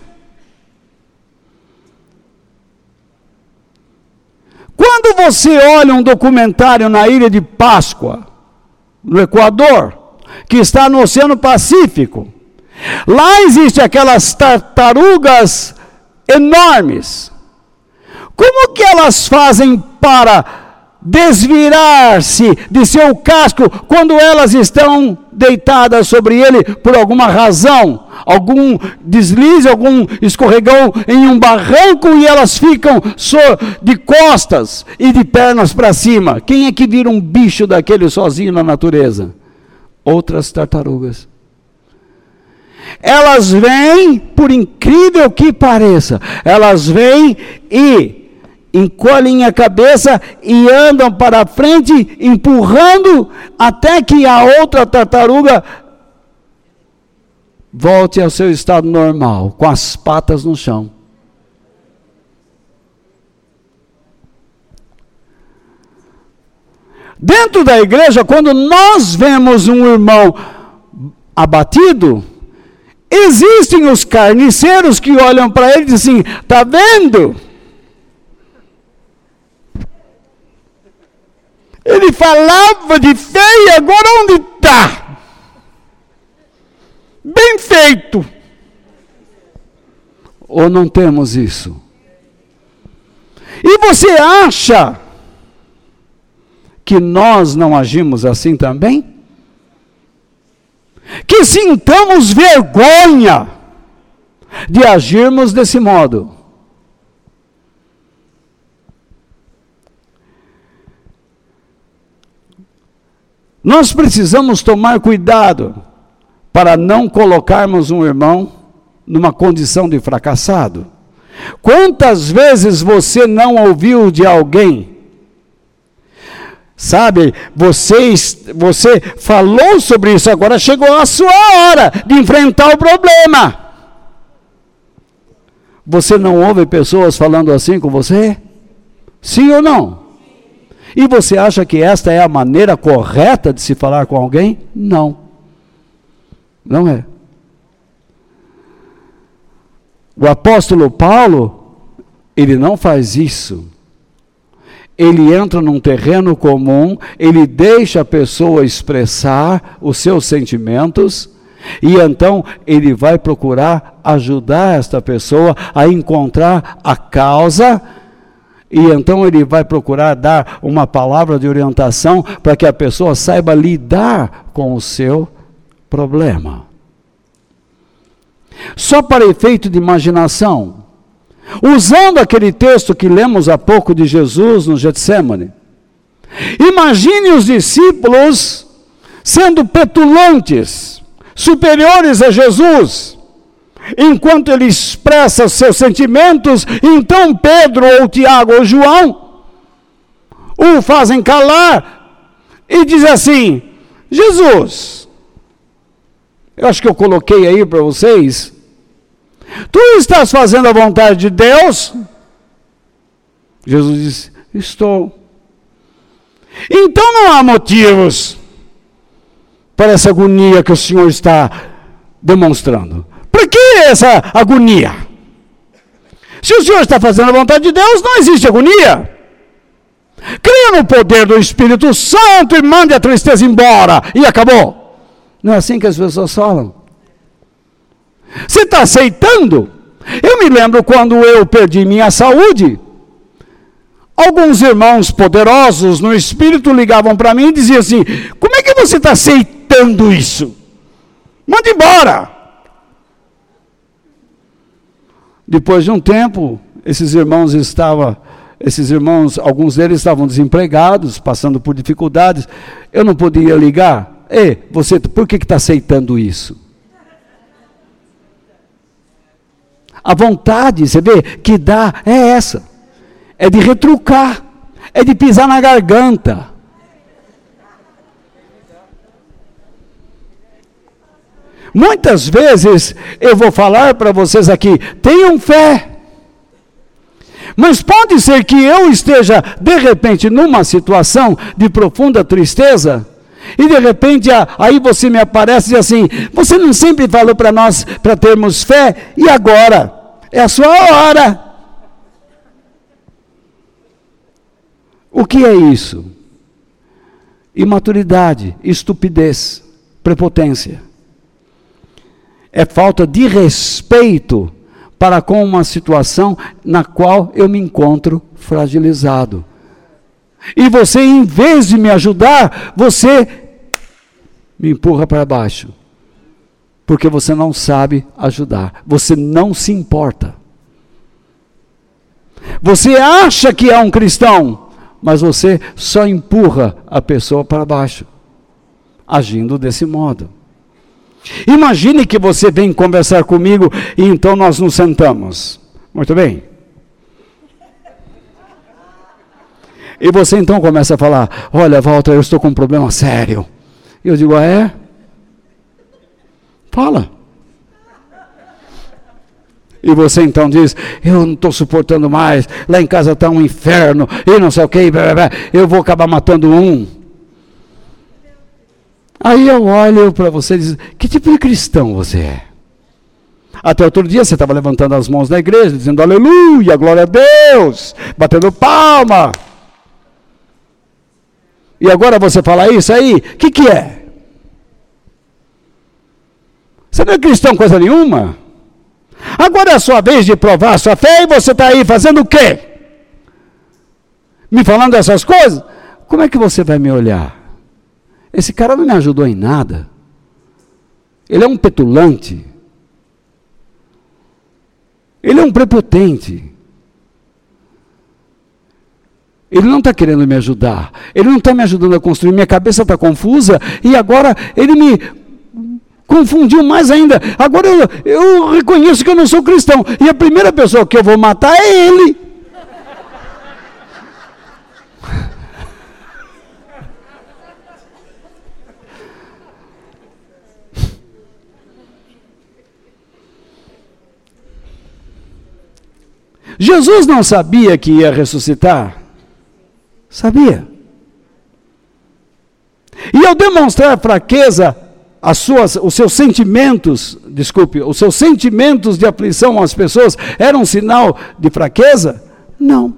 Quando você olha um documentário na Ilha de Páscoa, no Equador, que está no Oceano Pacífico, lá existem aquelas tartarugas enormes. Como que elas fazem para desvirar-se de seu casco quando elas estão deitadas sobre ele por alguma razão? Algum deslize, algum escorregão em um barranco e elas ficam de costas e de pernas para cima. Quem é que vira um bicho daquele sozinho na natureza? Outras tartarugas. Elas vêm, por incrível que pareça, elas vêm e encolhem a cabeça e andam para frente, empurrando, até que a outra tartaruga volte ao seu estado normal, com as patas no chão. Dentro da igreja, quando nós vemos um irmão abatido, existem os carniceiros que olham para ele e dizem assim: está vendo? Ele falava de feio, agora onde está? Bem feito. Ou não temos isso? E você acha que nós não agimos assim também? Que sintamos vergonha de agirmos desse modo. Nós precisamos tomar cuidado para não colocarmos um irmão numa condição de fracassado. Quantas vezes você não ouviu de alguém? Sabe, você, você falou sobre isso, agora chegou a sua hora de enfrentar o problema. Você não ouve pessoas falando assim com você? Sim ou não? E você acha que esta é a maneira correta de se falar com alguém? Não. Não é. O apóstolo Paulo, ele não faz isso. Ele entra num terreno comum, ele deixa a pessoa expressar os seus sentimentos, e então ele vai procurar ajudar esta pessoa a encontrar a causa. E então ele vai procurar dar uma palavra de orientação para que a pessoa saiba lidar com o seu problema. Só para efeito de imaginação, usando aquele texto que lemos há pouco de Jesus no Getsemane. Imagine os discípulos sendo petulantes, superiores a Jesus, enquanto ele expressa os seus sentimentos. Então Pedro ou Tiago ou João o fazem calar e diz assim: Jesus, eu acho que eu coloquei aí para vocês, tu estás fazendo a vontade de Deus? Jesus diz: estou. Então não há motivos para essa agonia que o Senhor está demonstrando. Por que essa agonia? Se o Senhor está fazendo a vontade de Deus, não existe agonia. Creia no poder do Espírito Santo e mande a tristeza embora, e acabou. Não é assim que as pessoas falam. Você está aceitando? Eu me lembro quando eu perdi minha saúde, alguns irmãos poderosos no Espírito ligavam para mim e diziam assim: como é que você está aceitando isso? Manda embora. Depois de um tempo, esses irmãos estavam, esses irmãos, alguns deles estavam desempregados, passando por dificuldades. Eu não podia ligar. Ei, você, por que está aceitando isso? A vontade, você vê, que dá é essa. É de retrucar, é de pisar na garganta. Muitas vezes eu vou falar para vocês aqui: tenham fé. Mas pode ser que eu esteja, de repente, numa situação de profunda tristeza, e de repente aí você me aparece e diz assim: você não sempre falou para nós para termos fé, e agora? É a sua hora. O que é isso? Imaturidade, estupidez, prepotência. É falta de respeito para com uma situação na qual eu me encontro fragilizado. E você, em vez de me ajudar, você me empurra para baixo. Porque você não sabe ajudar. Você não se importa. Você acha que é um cristão, mas você só empurra a pessoa para baixo, agindo desse modo. Imagine que você vem conversar comigo e então nós nos sentamos. Muito bem. E você então começa a falar: olha, Walter, eu estou com um problema sério. E eu digo: ah, é? Fala. E você então diz: eu não estou suportando mais, lá em casa está um inferno, e não sei o que, eu vou acabar matando um. Aí eu olho para você e digo: que tipo de cristão você é? Até outro dia você estava levantando as mãos na igreja, dizendo aleluia, glória a Deus, batendo palma. E agora você fala isso aí, o que que é? Você não é cristão coisa nenhuma? Agora é a sua vez de provar a sua fé e você está aí fazendo o quê? Me falando essas coisas? Como é que você vai me olhar? Esse cara não me ajudou em nada. Ele é um petulante. Ele é um prepotente. Ele não está querendo me ajudar. Ele não está me ajudando a construir. Minha cabeça está confusa e agora ele me confundiu mais ainda. Agora eu, eu reconheço que eu não sou cristão. E a primeira pessoa que eu vou matar é ele. Jesus não sabia que ia ressuscitar? Sabia. E ao demonstrar fraqueza, as suas, os seus sentimentos, desculpe, os seus sentimentos de aflição às pessoas, eram um sinal de fraqueza? Não.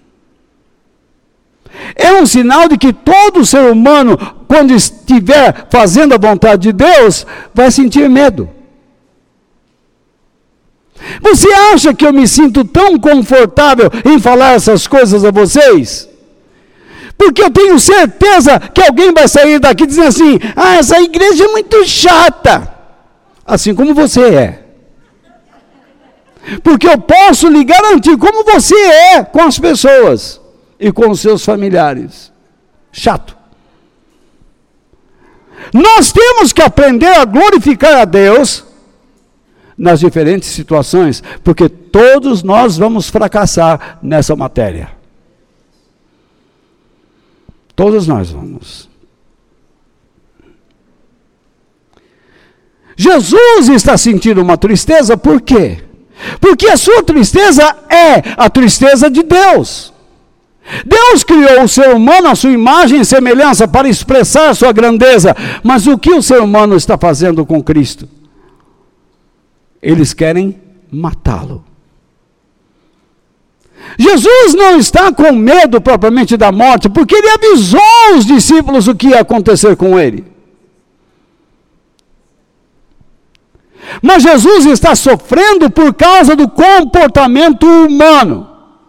É um sinal de que todo ser humano, quando estiver fazendo a vontade de Deus, vai sentir medo. Você acha que eu me sinto tão confortável em falar essas coisas a vocês? Porque eu tenho certeza que alguém vai sair daqui dizendo assim: ah, essa igreja é muito chata. Assim como você é. Porque eu posso lhe garantir como você é com as pessoas e com os seus familiares. Chato. Nós temos que aprender a glorificar a Deus nas diferentes situações, porque todos nós vamos fracassar nessa matéria. Todos nós vamos. Jesus está sentindo uma tristeza, por quê? Porque a sua tristeza é a tristeza de Deus. Deus criou o ser humano à sua imagem e semelhança para expressar a sua grandeza. Mas o que o ser humano está fazendo com Cristo? Eles querem matá-lo. Jesus não está com medo propriamente da morte, porque ele avisou os discípulos o que ia acontecer com ele. Mas Jesus está sofrendo por causa do comportamento humano.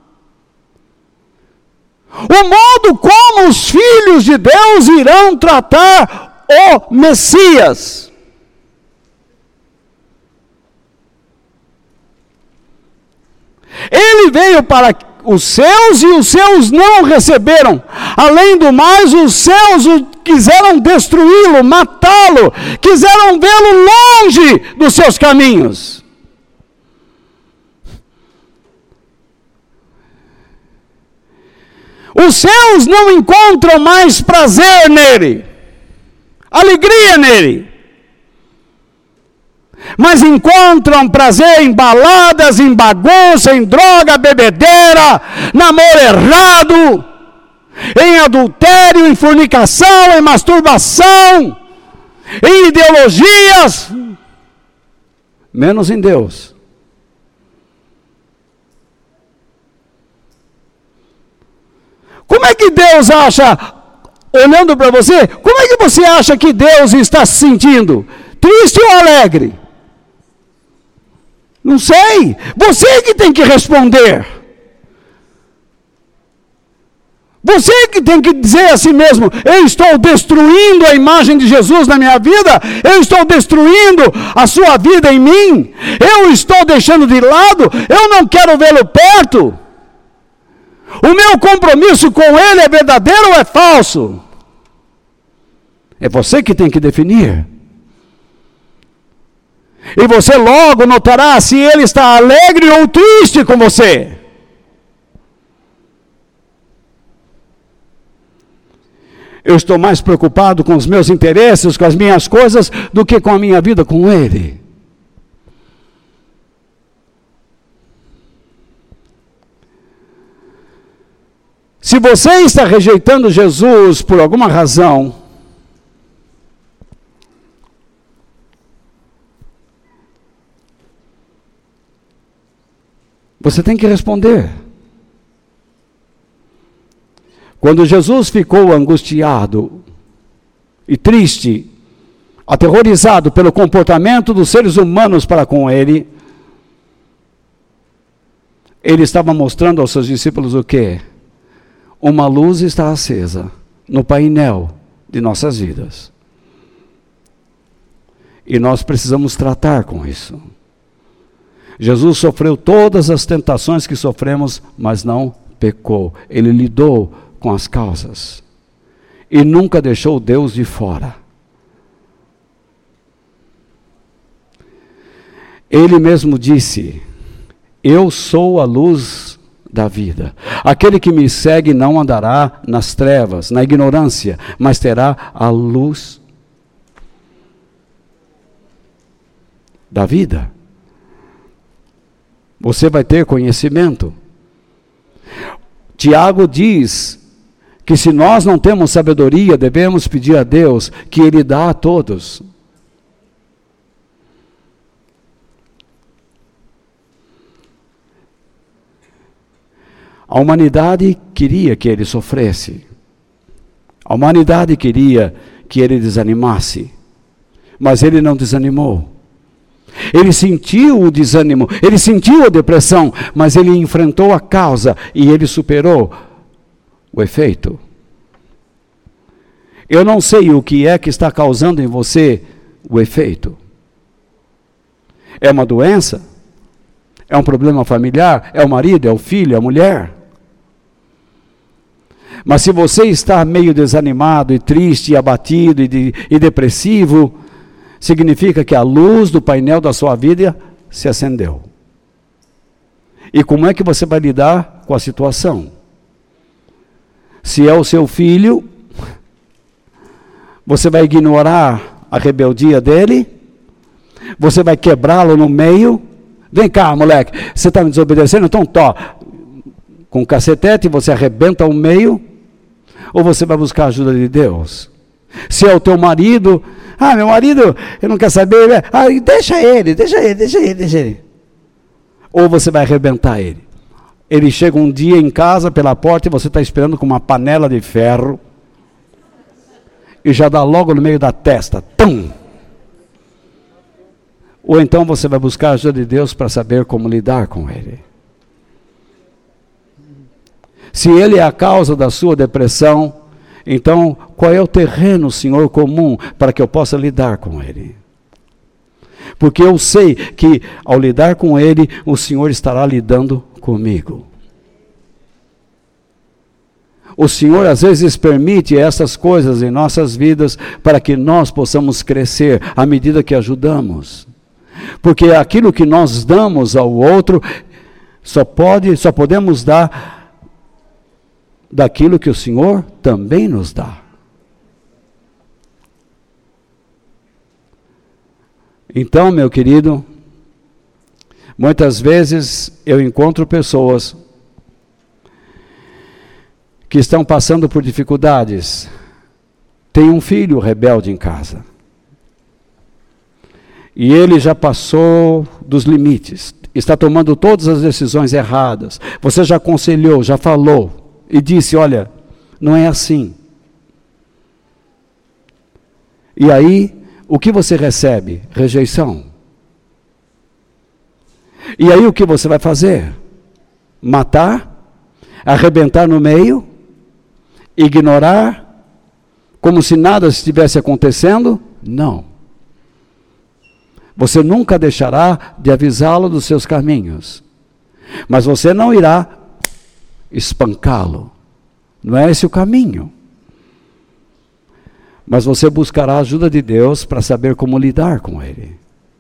O modo como os filhos de Deus irão tratar o Messias. Ele veio para os seus e os seus não o receberam. Além do mais, os seus o quiseram destruí-lo, matá-lo, quiseram vê-lo longe dos seus caminhos. Os seus não encontram mais prazer nele, alegria nele, mas encontram prazer em baladas, em bagunça, em droga, bebedeira, namoro errado, em adultério, em fornicação, em masturbação, em ideologias, menos em Deus. Como é que Deus acha, olhando para você, como é que você acha que Deus está se sentindo? Triste ou alegre? Não sei, você que tem que responder. Você que tem que dizer a si mesmo, eu estou destruindo a imagem de Jesus na minha vida, eu estou destruindo a sua vida em mim, eu estou deixando de lado, eu não quero vê-lo perto. O meu compromisso com ele é verdadeiro ou é falso? É você que tem que definir. E você logo notará se ele está alegre ou triste com você. Eu estou mais preocupado com os meus interesses, com as minhas coisas, do que com a minha vida com ele. Se você está rejeitando Jesus por alguma razão, você tem que responder. Quando Jesus ficou angustiado e triste, aterrorizado pelo comportamento dos seres humanos para com ele, ele estava mostrando aos seus discípulos o quê? Uma luz está acesa no painel de nossas vidas. E nós precisamos tratar com isso. Jesus sofreu todas as tentações que sofremos, mas não pecou. Ele lidou com as causas. E nunca deixou Deus de fora. Ele mesmo disse, eu sou a luz da vida. Aquele que me segue não andará nas trevas, na ignorância, mas terá a luz da vida. Você vai ter conhecimento. Tiago diz que se nós não temos sabedoria, devemos pedir a Deus que Ele dá a todos. A humanidade queria que ele sofresse. A humanidade queria que ele desanimasse. Mas ele não desanimou. Ele sentiu o desânimo, ele sentiu a depressão, mas ele enfrentou a causa e ele superou o efeito. Eu não sei o que é que está causando em você o efeito. É uma doença? É um problema familiar? É o marido, é o filho, é a mulher? Mas se você está meio desanimado e triste, e abatido e, de, e depressivo, significa que a luz do painel da sua vida se acendeu. E como é que você vai lidar com a situação? Se é o seu filho, você vai ignorar a rebeldia dele? Você vai quebrá-lo no meio? Vem cá, moleque, você está me desobedecendo? Então, tó, com o cacetete você arrebenta o meio? Ou você vai buscar a ajuda de Deus? Se é o teu marido, ah, meu marido, eu não quero saber, né? Ah, deixa ele, deixa ele, deixa ele, deixa ele. Ou você vai arrebentar ele. Ele chega um dia em casa pela porta e você está esperando com uma panela de ferro e já dá logo no meio da testa. Tum! Ou então você vai buscar a ajuda de Deus para saber como lidar com ele. Se ele é a causa da sua depressão, então qual é o terreno, Senhor, comum para que eu possa lidar com ele? Porque eu sei que ao lidar com ele, o Senhor estará lidando comigo. O Senhor às vezes permite essas coisas em nossas vidas para que nós possamos crescer à medida que ajudamos. Porque aquilo que nós damos ao outro, só pode, só podemos dar daquilo que o Senhor também nos dá. Então, meu querido, muitas vezes eu encontro pessoas que estão passando por dificuldades. Tem um filho rebelde em casa. E ele já passou dos limites. Está tomando todas as decisões erradas. Você já aconselhou, já falou. E disse, olha, não é assim. E aí, o que você recebe? Rejeição. E aí o que você vai fazer? Matar? Arrebentar no meio? Ignorar? Como se nada estivesse acontecendo? Não. Você nunca deixará de avisá-lo dos seus caminhos. Mas você não irá espancá-lo. Não é esse o caminho. Mas você buscará a ajuda de Deus para saber como lidar com ele.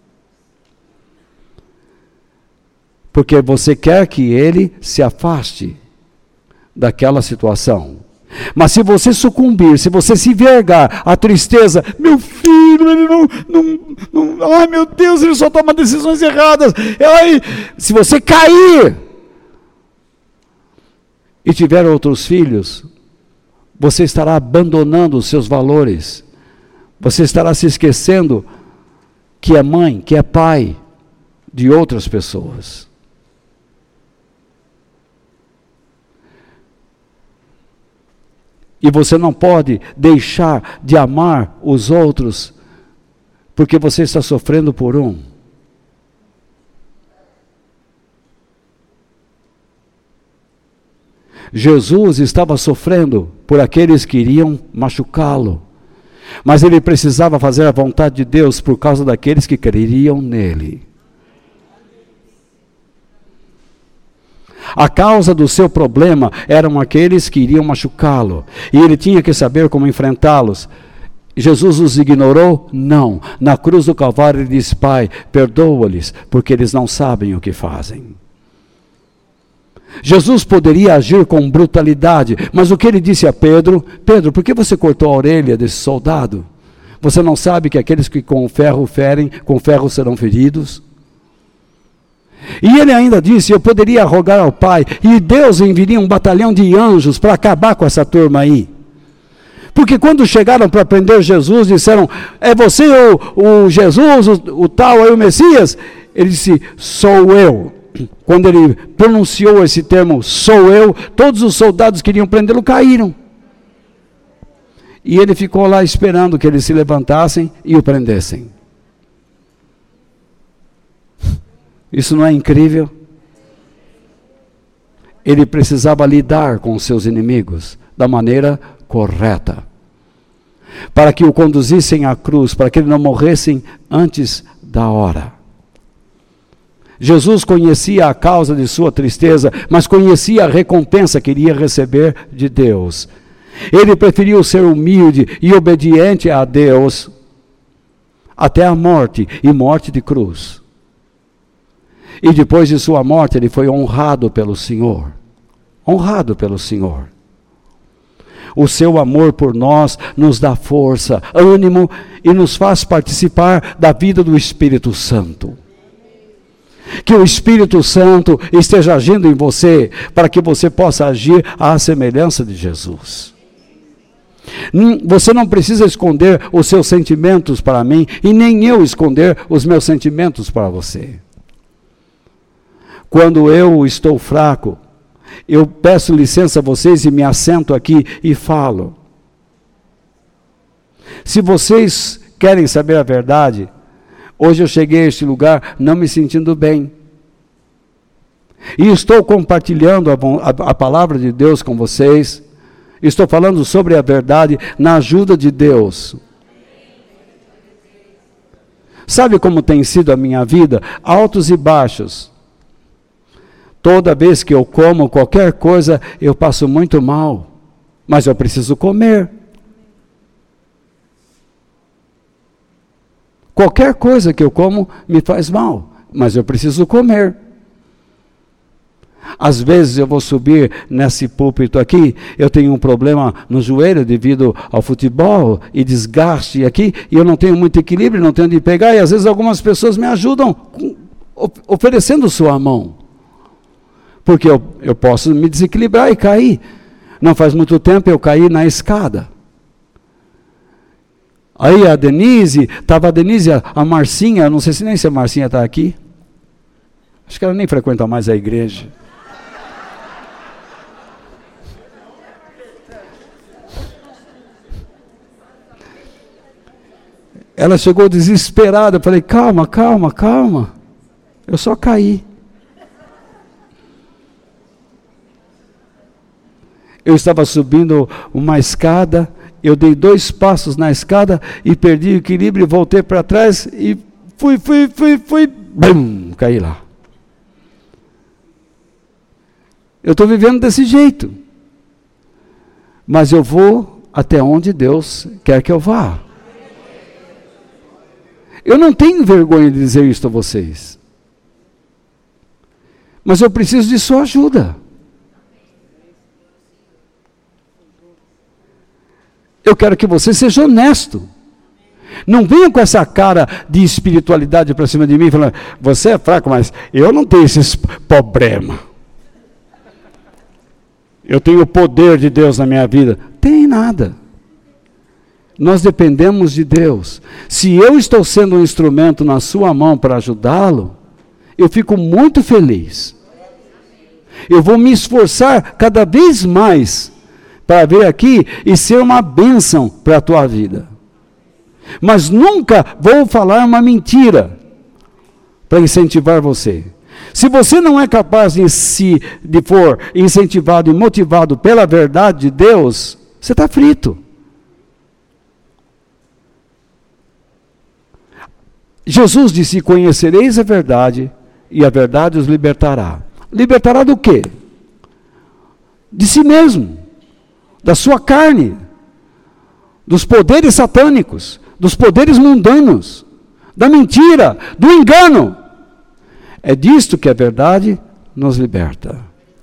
Porque você quer que ele se afaste daquela situação. Mas se você sucumbir, se você se vergar à tristeza, meu filho, ele não, não, não, ai meu Deus, ele só toma decisões erradas. Ai, se você cair e tiver outros filhos, você estará abandonando os seus valores. Você estará se esquecendo que é mãe, que é pai de outras pessoas. E você não pode deixar de amar os outros, porque você está sofrendo por um. Jesus estava sofrendo por aqueles que iriam machucá-lo, mas ele precisava fazer a vontade de Deus por causa daqueles que creriam nele. A causa do seu problema eram aqueles que iriam machucá-lo, e ele tinha que saber como enfrentá-los. Jesus os ignorou? Não. Na cruz do Calvário ele disse, Pai, perdoa-lhes, porque eles não sabem o que fazem. Jesus poderia agir com brutalidade, mas o que ele disse a Pedro? Pedro, por que você cortou a orelha desse soldado? Você não sabe que aqueles que com ferro ferem, com ferro serão feridos? E ele ainda disse, eu poderia rogar ao Pai, e Deus enviaria um batalhão de anjos para acabar com essa turma aí. Porque quando chegaram para prender Jesus, disseram, é você o, o Jesus, o, o tal aí, o Messias? Ele disse, sou eu. Quando ele pronunciou esse termo, sou eu, todos os soldados que queriam prendê-lo caíram. E ele ficou lá esperando que eles se levantassem e o prendessem. Isso não é incrível? Ele precisava lidar com os seus inimigos da maneira correta, para que o conduzissem à cruz, para que ele não morresse antes da hora. Jesus conhecia a causa de sua tristeza, mas conhecia a recompensa que iria receber de Deus. Ele preferiu ser humilde e obediente a Deus até a morte, e morte de cruz. E depois de sua morte, ele foi honrado pelo Senhor. Honrado pelo Senhor. O seu amor por nós nos dá força, ânimo e nos faz participar da vida do Espírito Santo. Que o Espírito Santo esteja agindo em você, para que você possa agir à semelhança de Jesus. Você não precisa esconder os seus sentimentos para mim, e nem eu esconder os meus sentimentos para você. Quando eu estou fraco, eu peço licença a vocês e me assento aqui e falo. Se vocês querem saber a verdade, hoje eu cheguei a este lugar não me sentindo bem. E estou compartilhando a, a, a palavra de Deus com vocês. Estou falando sobre a verdade na ajuda de Deus. Sabe como tem sido a minha vida? Altos e baixos. Toda vez que eu como qualquer coisa, eu passo muito mal. Mas eu preciso comer. Qualquer coisa que eu como me faz mal, mas eu preciso comer. Às vezes eu vou subir nesse púlpito aqui, eu tenho um problema no joelho devido ao futebol e desgaste aqui, e eu não tenho muito equilíbrio, não tenho onde pegar, e às vezes algumas pessoas me ajudam oferecendo sua mão. Porque eu, eu posso me desequilibrar e cair. Não faz muito tempo eu caí na escada. Aí a Denise, estava a Denise, a Marcinha, não sei se nem se a Marcinha está aqui. Acho que ela nem frequenta mais a igreja. Ela chegou desesperada, eu falei, calma, calma, calma. Eu só caí. Eu estava subindo uma escada, eu dei dois passos na escada e perdi o equilíbrio, voltei para trás e fui, fui, fui, fui, bum, caí lá. Eu estou vivendo desse jeito. Mas eu vou até onde Deus quer que eu vá. Eu não tenho vergonha de dizer isso a vocês. Mas eu preciso de sua ajuda. Eu quero que você seja honesto. Não venha com essa cara de espiritualidade para cima de mim, falando, você é fraco, mas eu não tenho esses problemas. Eu tenho o poder de Deus na minha vida. Tem nada. Nós dependemos de Deus. Se eu estou sendo um instrumento na sua mão para ajudá-lo, eu fico muito feliz. Eu vou me esforçar cada vez mais para vir aqui e ser uma bênção para a tua vida. Mas nunca vou falar uma mentira para incentivar você. Se você não é capaz de, se, de for incentivado e motivado pela verdade de Deus, você está frito. Jesus disse, conhecereis a verdade e a verdade os libertará. Libertará do quê? De si mesmo. Da sua carne, dos poderes satânicos, dos poderes mundanos, da mentira, do engano. É disto que a verdade nos liberta.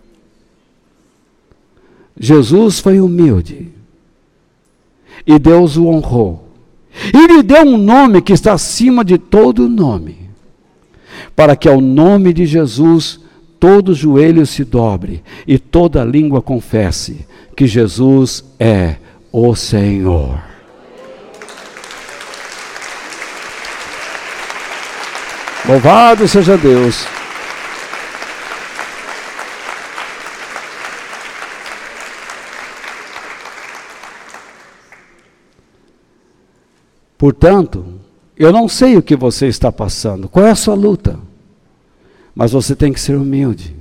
Jesus foi humilde e Deus o honrou. E lhe deu um nome que está acima de todo nome, para que ao nome de Jesus todo joelho se dobre e toda língua confesse que Jesus é o Senhor. Louvado seja Deus. Portanto, eu não sei o que você está passando, qual é a sua luta, mas você tem que ser humilde.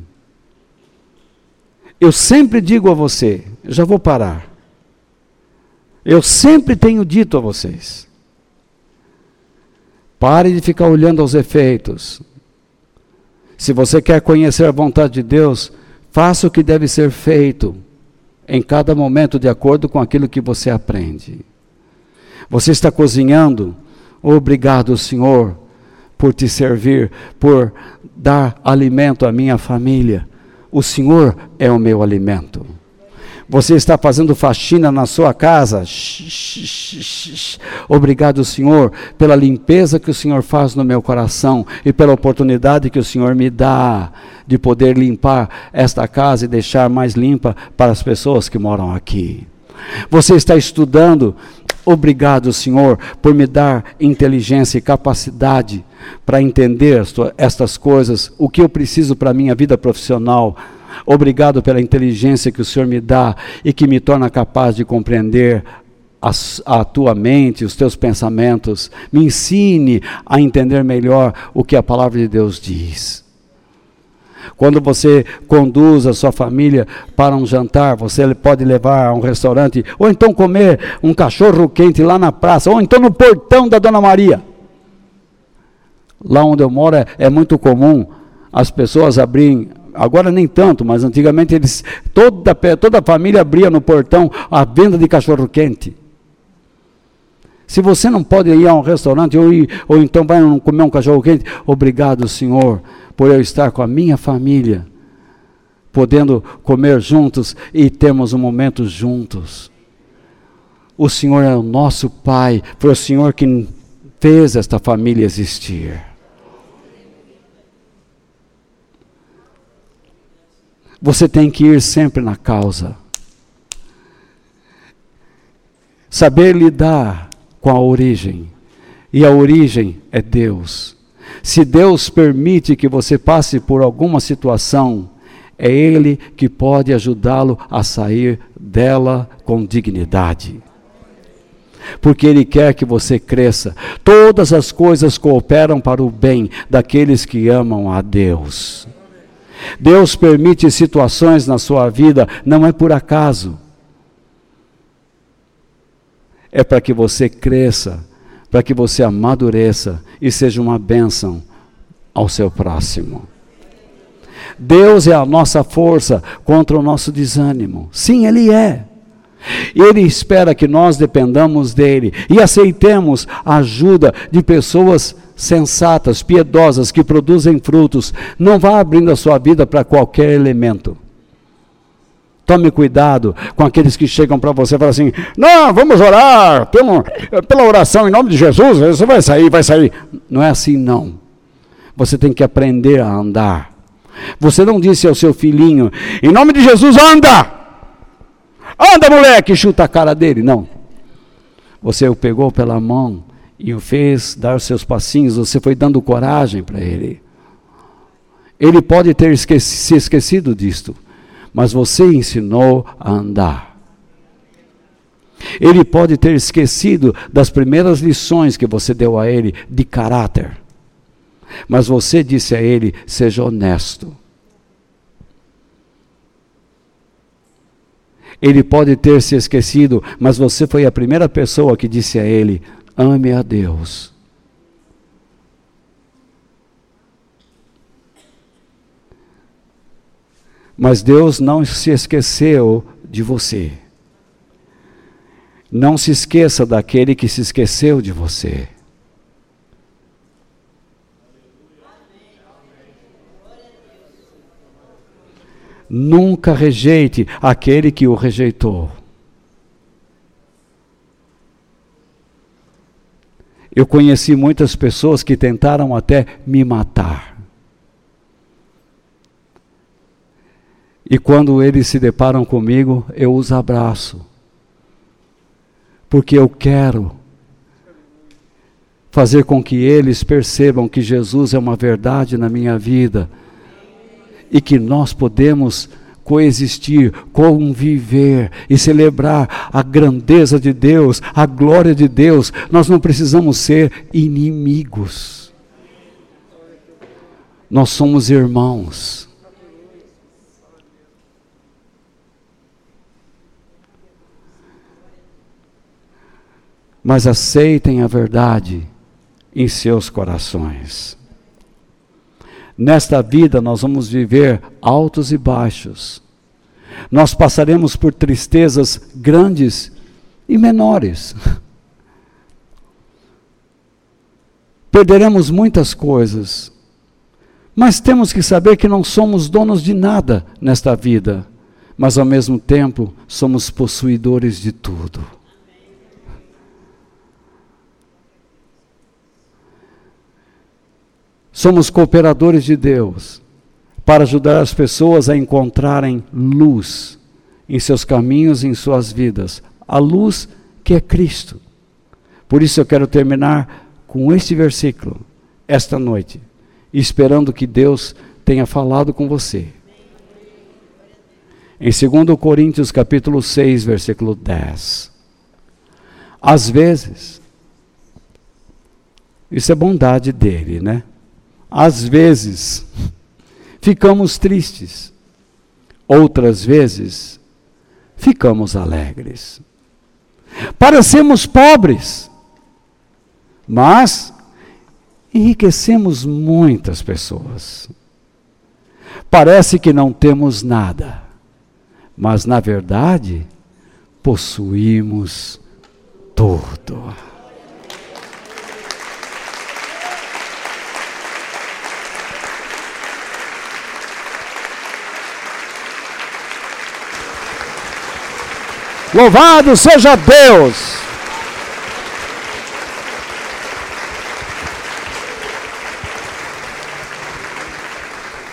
Eu sempre digo a você, eu já vou parar, eu sempre tenho dito a vocês, pare de ficar olhando aos efeitos. Se você quer conhecer a vontade de Deus, faça o que deve ser feito em cada momento, de acordo com aquilo que você aprende. Você está cozinhando? Obrigado, Senhor, por te servir, por dar alimento à minha família. O Senhor é o meu alimento. Você está fazendo faxina na sua casa? Obrigado, Senhor, pela limpeza que o Senhor faz no meu coração e pela oportunidade que o Senhor me dá de poder limpar esta casa e deixar mais limpa para as pessoas que moram aqui. Você está estudando? Obrigado, Senhor, por me dar inteligência e capacidade para entender estas coisas, o que eu preciso para a minha vida profissional. Obrigado pela inteligência que o Senhor me dá e que me torna capaz de compreender a, a tua mente, os teus pensamentos. Me ensine a entender melhor o que a palavra de Deus diz. Quando você conduz a sua família para um jantar, você pode levar a um restaurante, ou então comer um cachorro quente lá na praça, ou então no portão da Dona Maria. Lá onde eu moro é, é muito comum as pessoas abrirem, agora nem tanto, mas antigamente eles, toda, toda a família abria no portão a venda de cachorro quente. Se você não pode ir a um restaurante, ou, ir, ou então vai comer um cachorro quente, obrigado, Senhor, por eu estar com a minha família, podendo comer juntos e termos um momento juntos. O Senhor é o nosso Pai, foi o Senhor que fez esta família existir. Você tem que ir sempre na causa. Saber lidar com a origem. E a origem é Deus. Se Deus permite que você passe por alguma situação, é Ele que pode ajudá-lo a sair dela com dignidade. Porque Ele quer que você cresça. Todas as coisas cooperam para o bem daqueles que amam a Deus. Deus permite situações na sua vida, não é por acaso. É para que você cresça, para que você amadureça e seja uma bênção ao seu próximo. Deus é a nossa força contra o nosso desânimo. Sim, Ele é. Ele espera que nós dependamos dEle e aceitemos a ajuda de pessoas sensatas, piedosas, que produzem frutos. Não vá abrindo a sua vida para qualquer elemento. Tome cuidado com aqueles que chegam para você e falam assim, não, vamos orar pelo, pela oração em nome de Jesus, você vai sair, vai sair. Não é assim, não. Você tem que aprender a andar. Você não disse ao seu filhinho, em nome de Jesus, anda! Anda, moleque! Chuta a cara dele. Não. Você o pegou pela mão e o fez dar os seus passinhos, você foi dando coragem para ele. Ele pode ter esqueci, se esquecido disto, mas você ensinou a andar. Ele pode ter esquecido das primeiras lições que você deu a ele de caráter, mas você disse a ele, seja honesto. Ele pode ter se esquecido, mas você foi a primeira pessoa que disse a ele, ame a Deus. Mas Deus não se esqueceu de você. Não se esqueça daquele que se esqueceu de você. Nunca rejeite aquele que o rejeitou. Eu conheci muitas pessoas que tentaram até me matar. E quando eles se deparam comigo, eu os abraço. Porque eu quero fazer com que eles percebam que Jesus é uma verdade na minha vida. E que nós podemos coexistir, conviver e celebrar a grandeza de Deus, a glória de Deus. Nós não precisamos ser inimigos. Nós somos irmãos. Mas aceitem a verdade em seus corações. Nesta vida nós vamos viver altos e baixos. Nós passaremos por tristezas grandes e menores. Perderemos muitas coisas. Mas temos que saber que não somos donos de nada nesta vida. Mas ao mesmo tempo somos possuidores de tudo. Somos cooperadores de Deus para ajudar as pessoas a encontrarem luz em seus caminhos e em suas vidas. A luz que é Cristo. Por isso eu quero terminar com este versículo, esta noite, esperando que Deus tenha falado com você. Em dois Coríntios capítulo seis, versículo dez. Às vezes, isso é bondade dele, né? Às vezes, ficamos tristes. Outras vezes, ficamos alegres. Parecemos pobres, mas enriquecemos muitas pessoas. Parece que não temos nada, mas na verdade, possuímos tudo. Louvado seja Deus!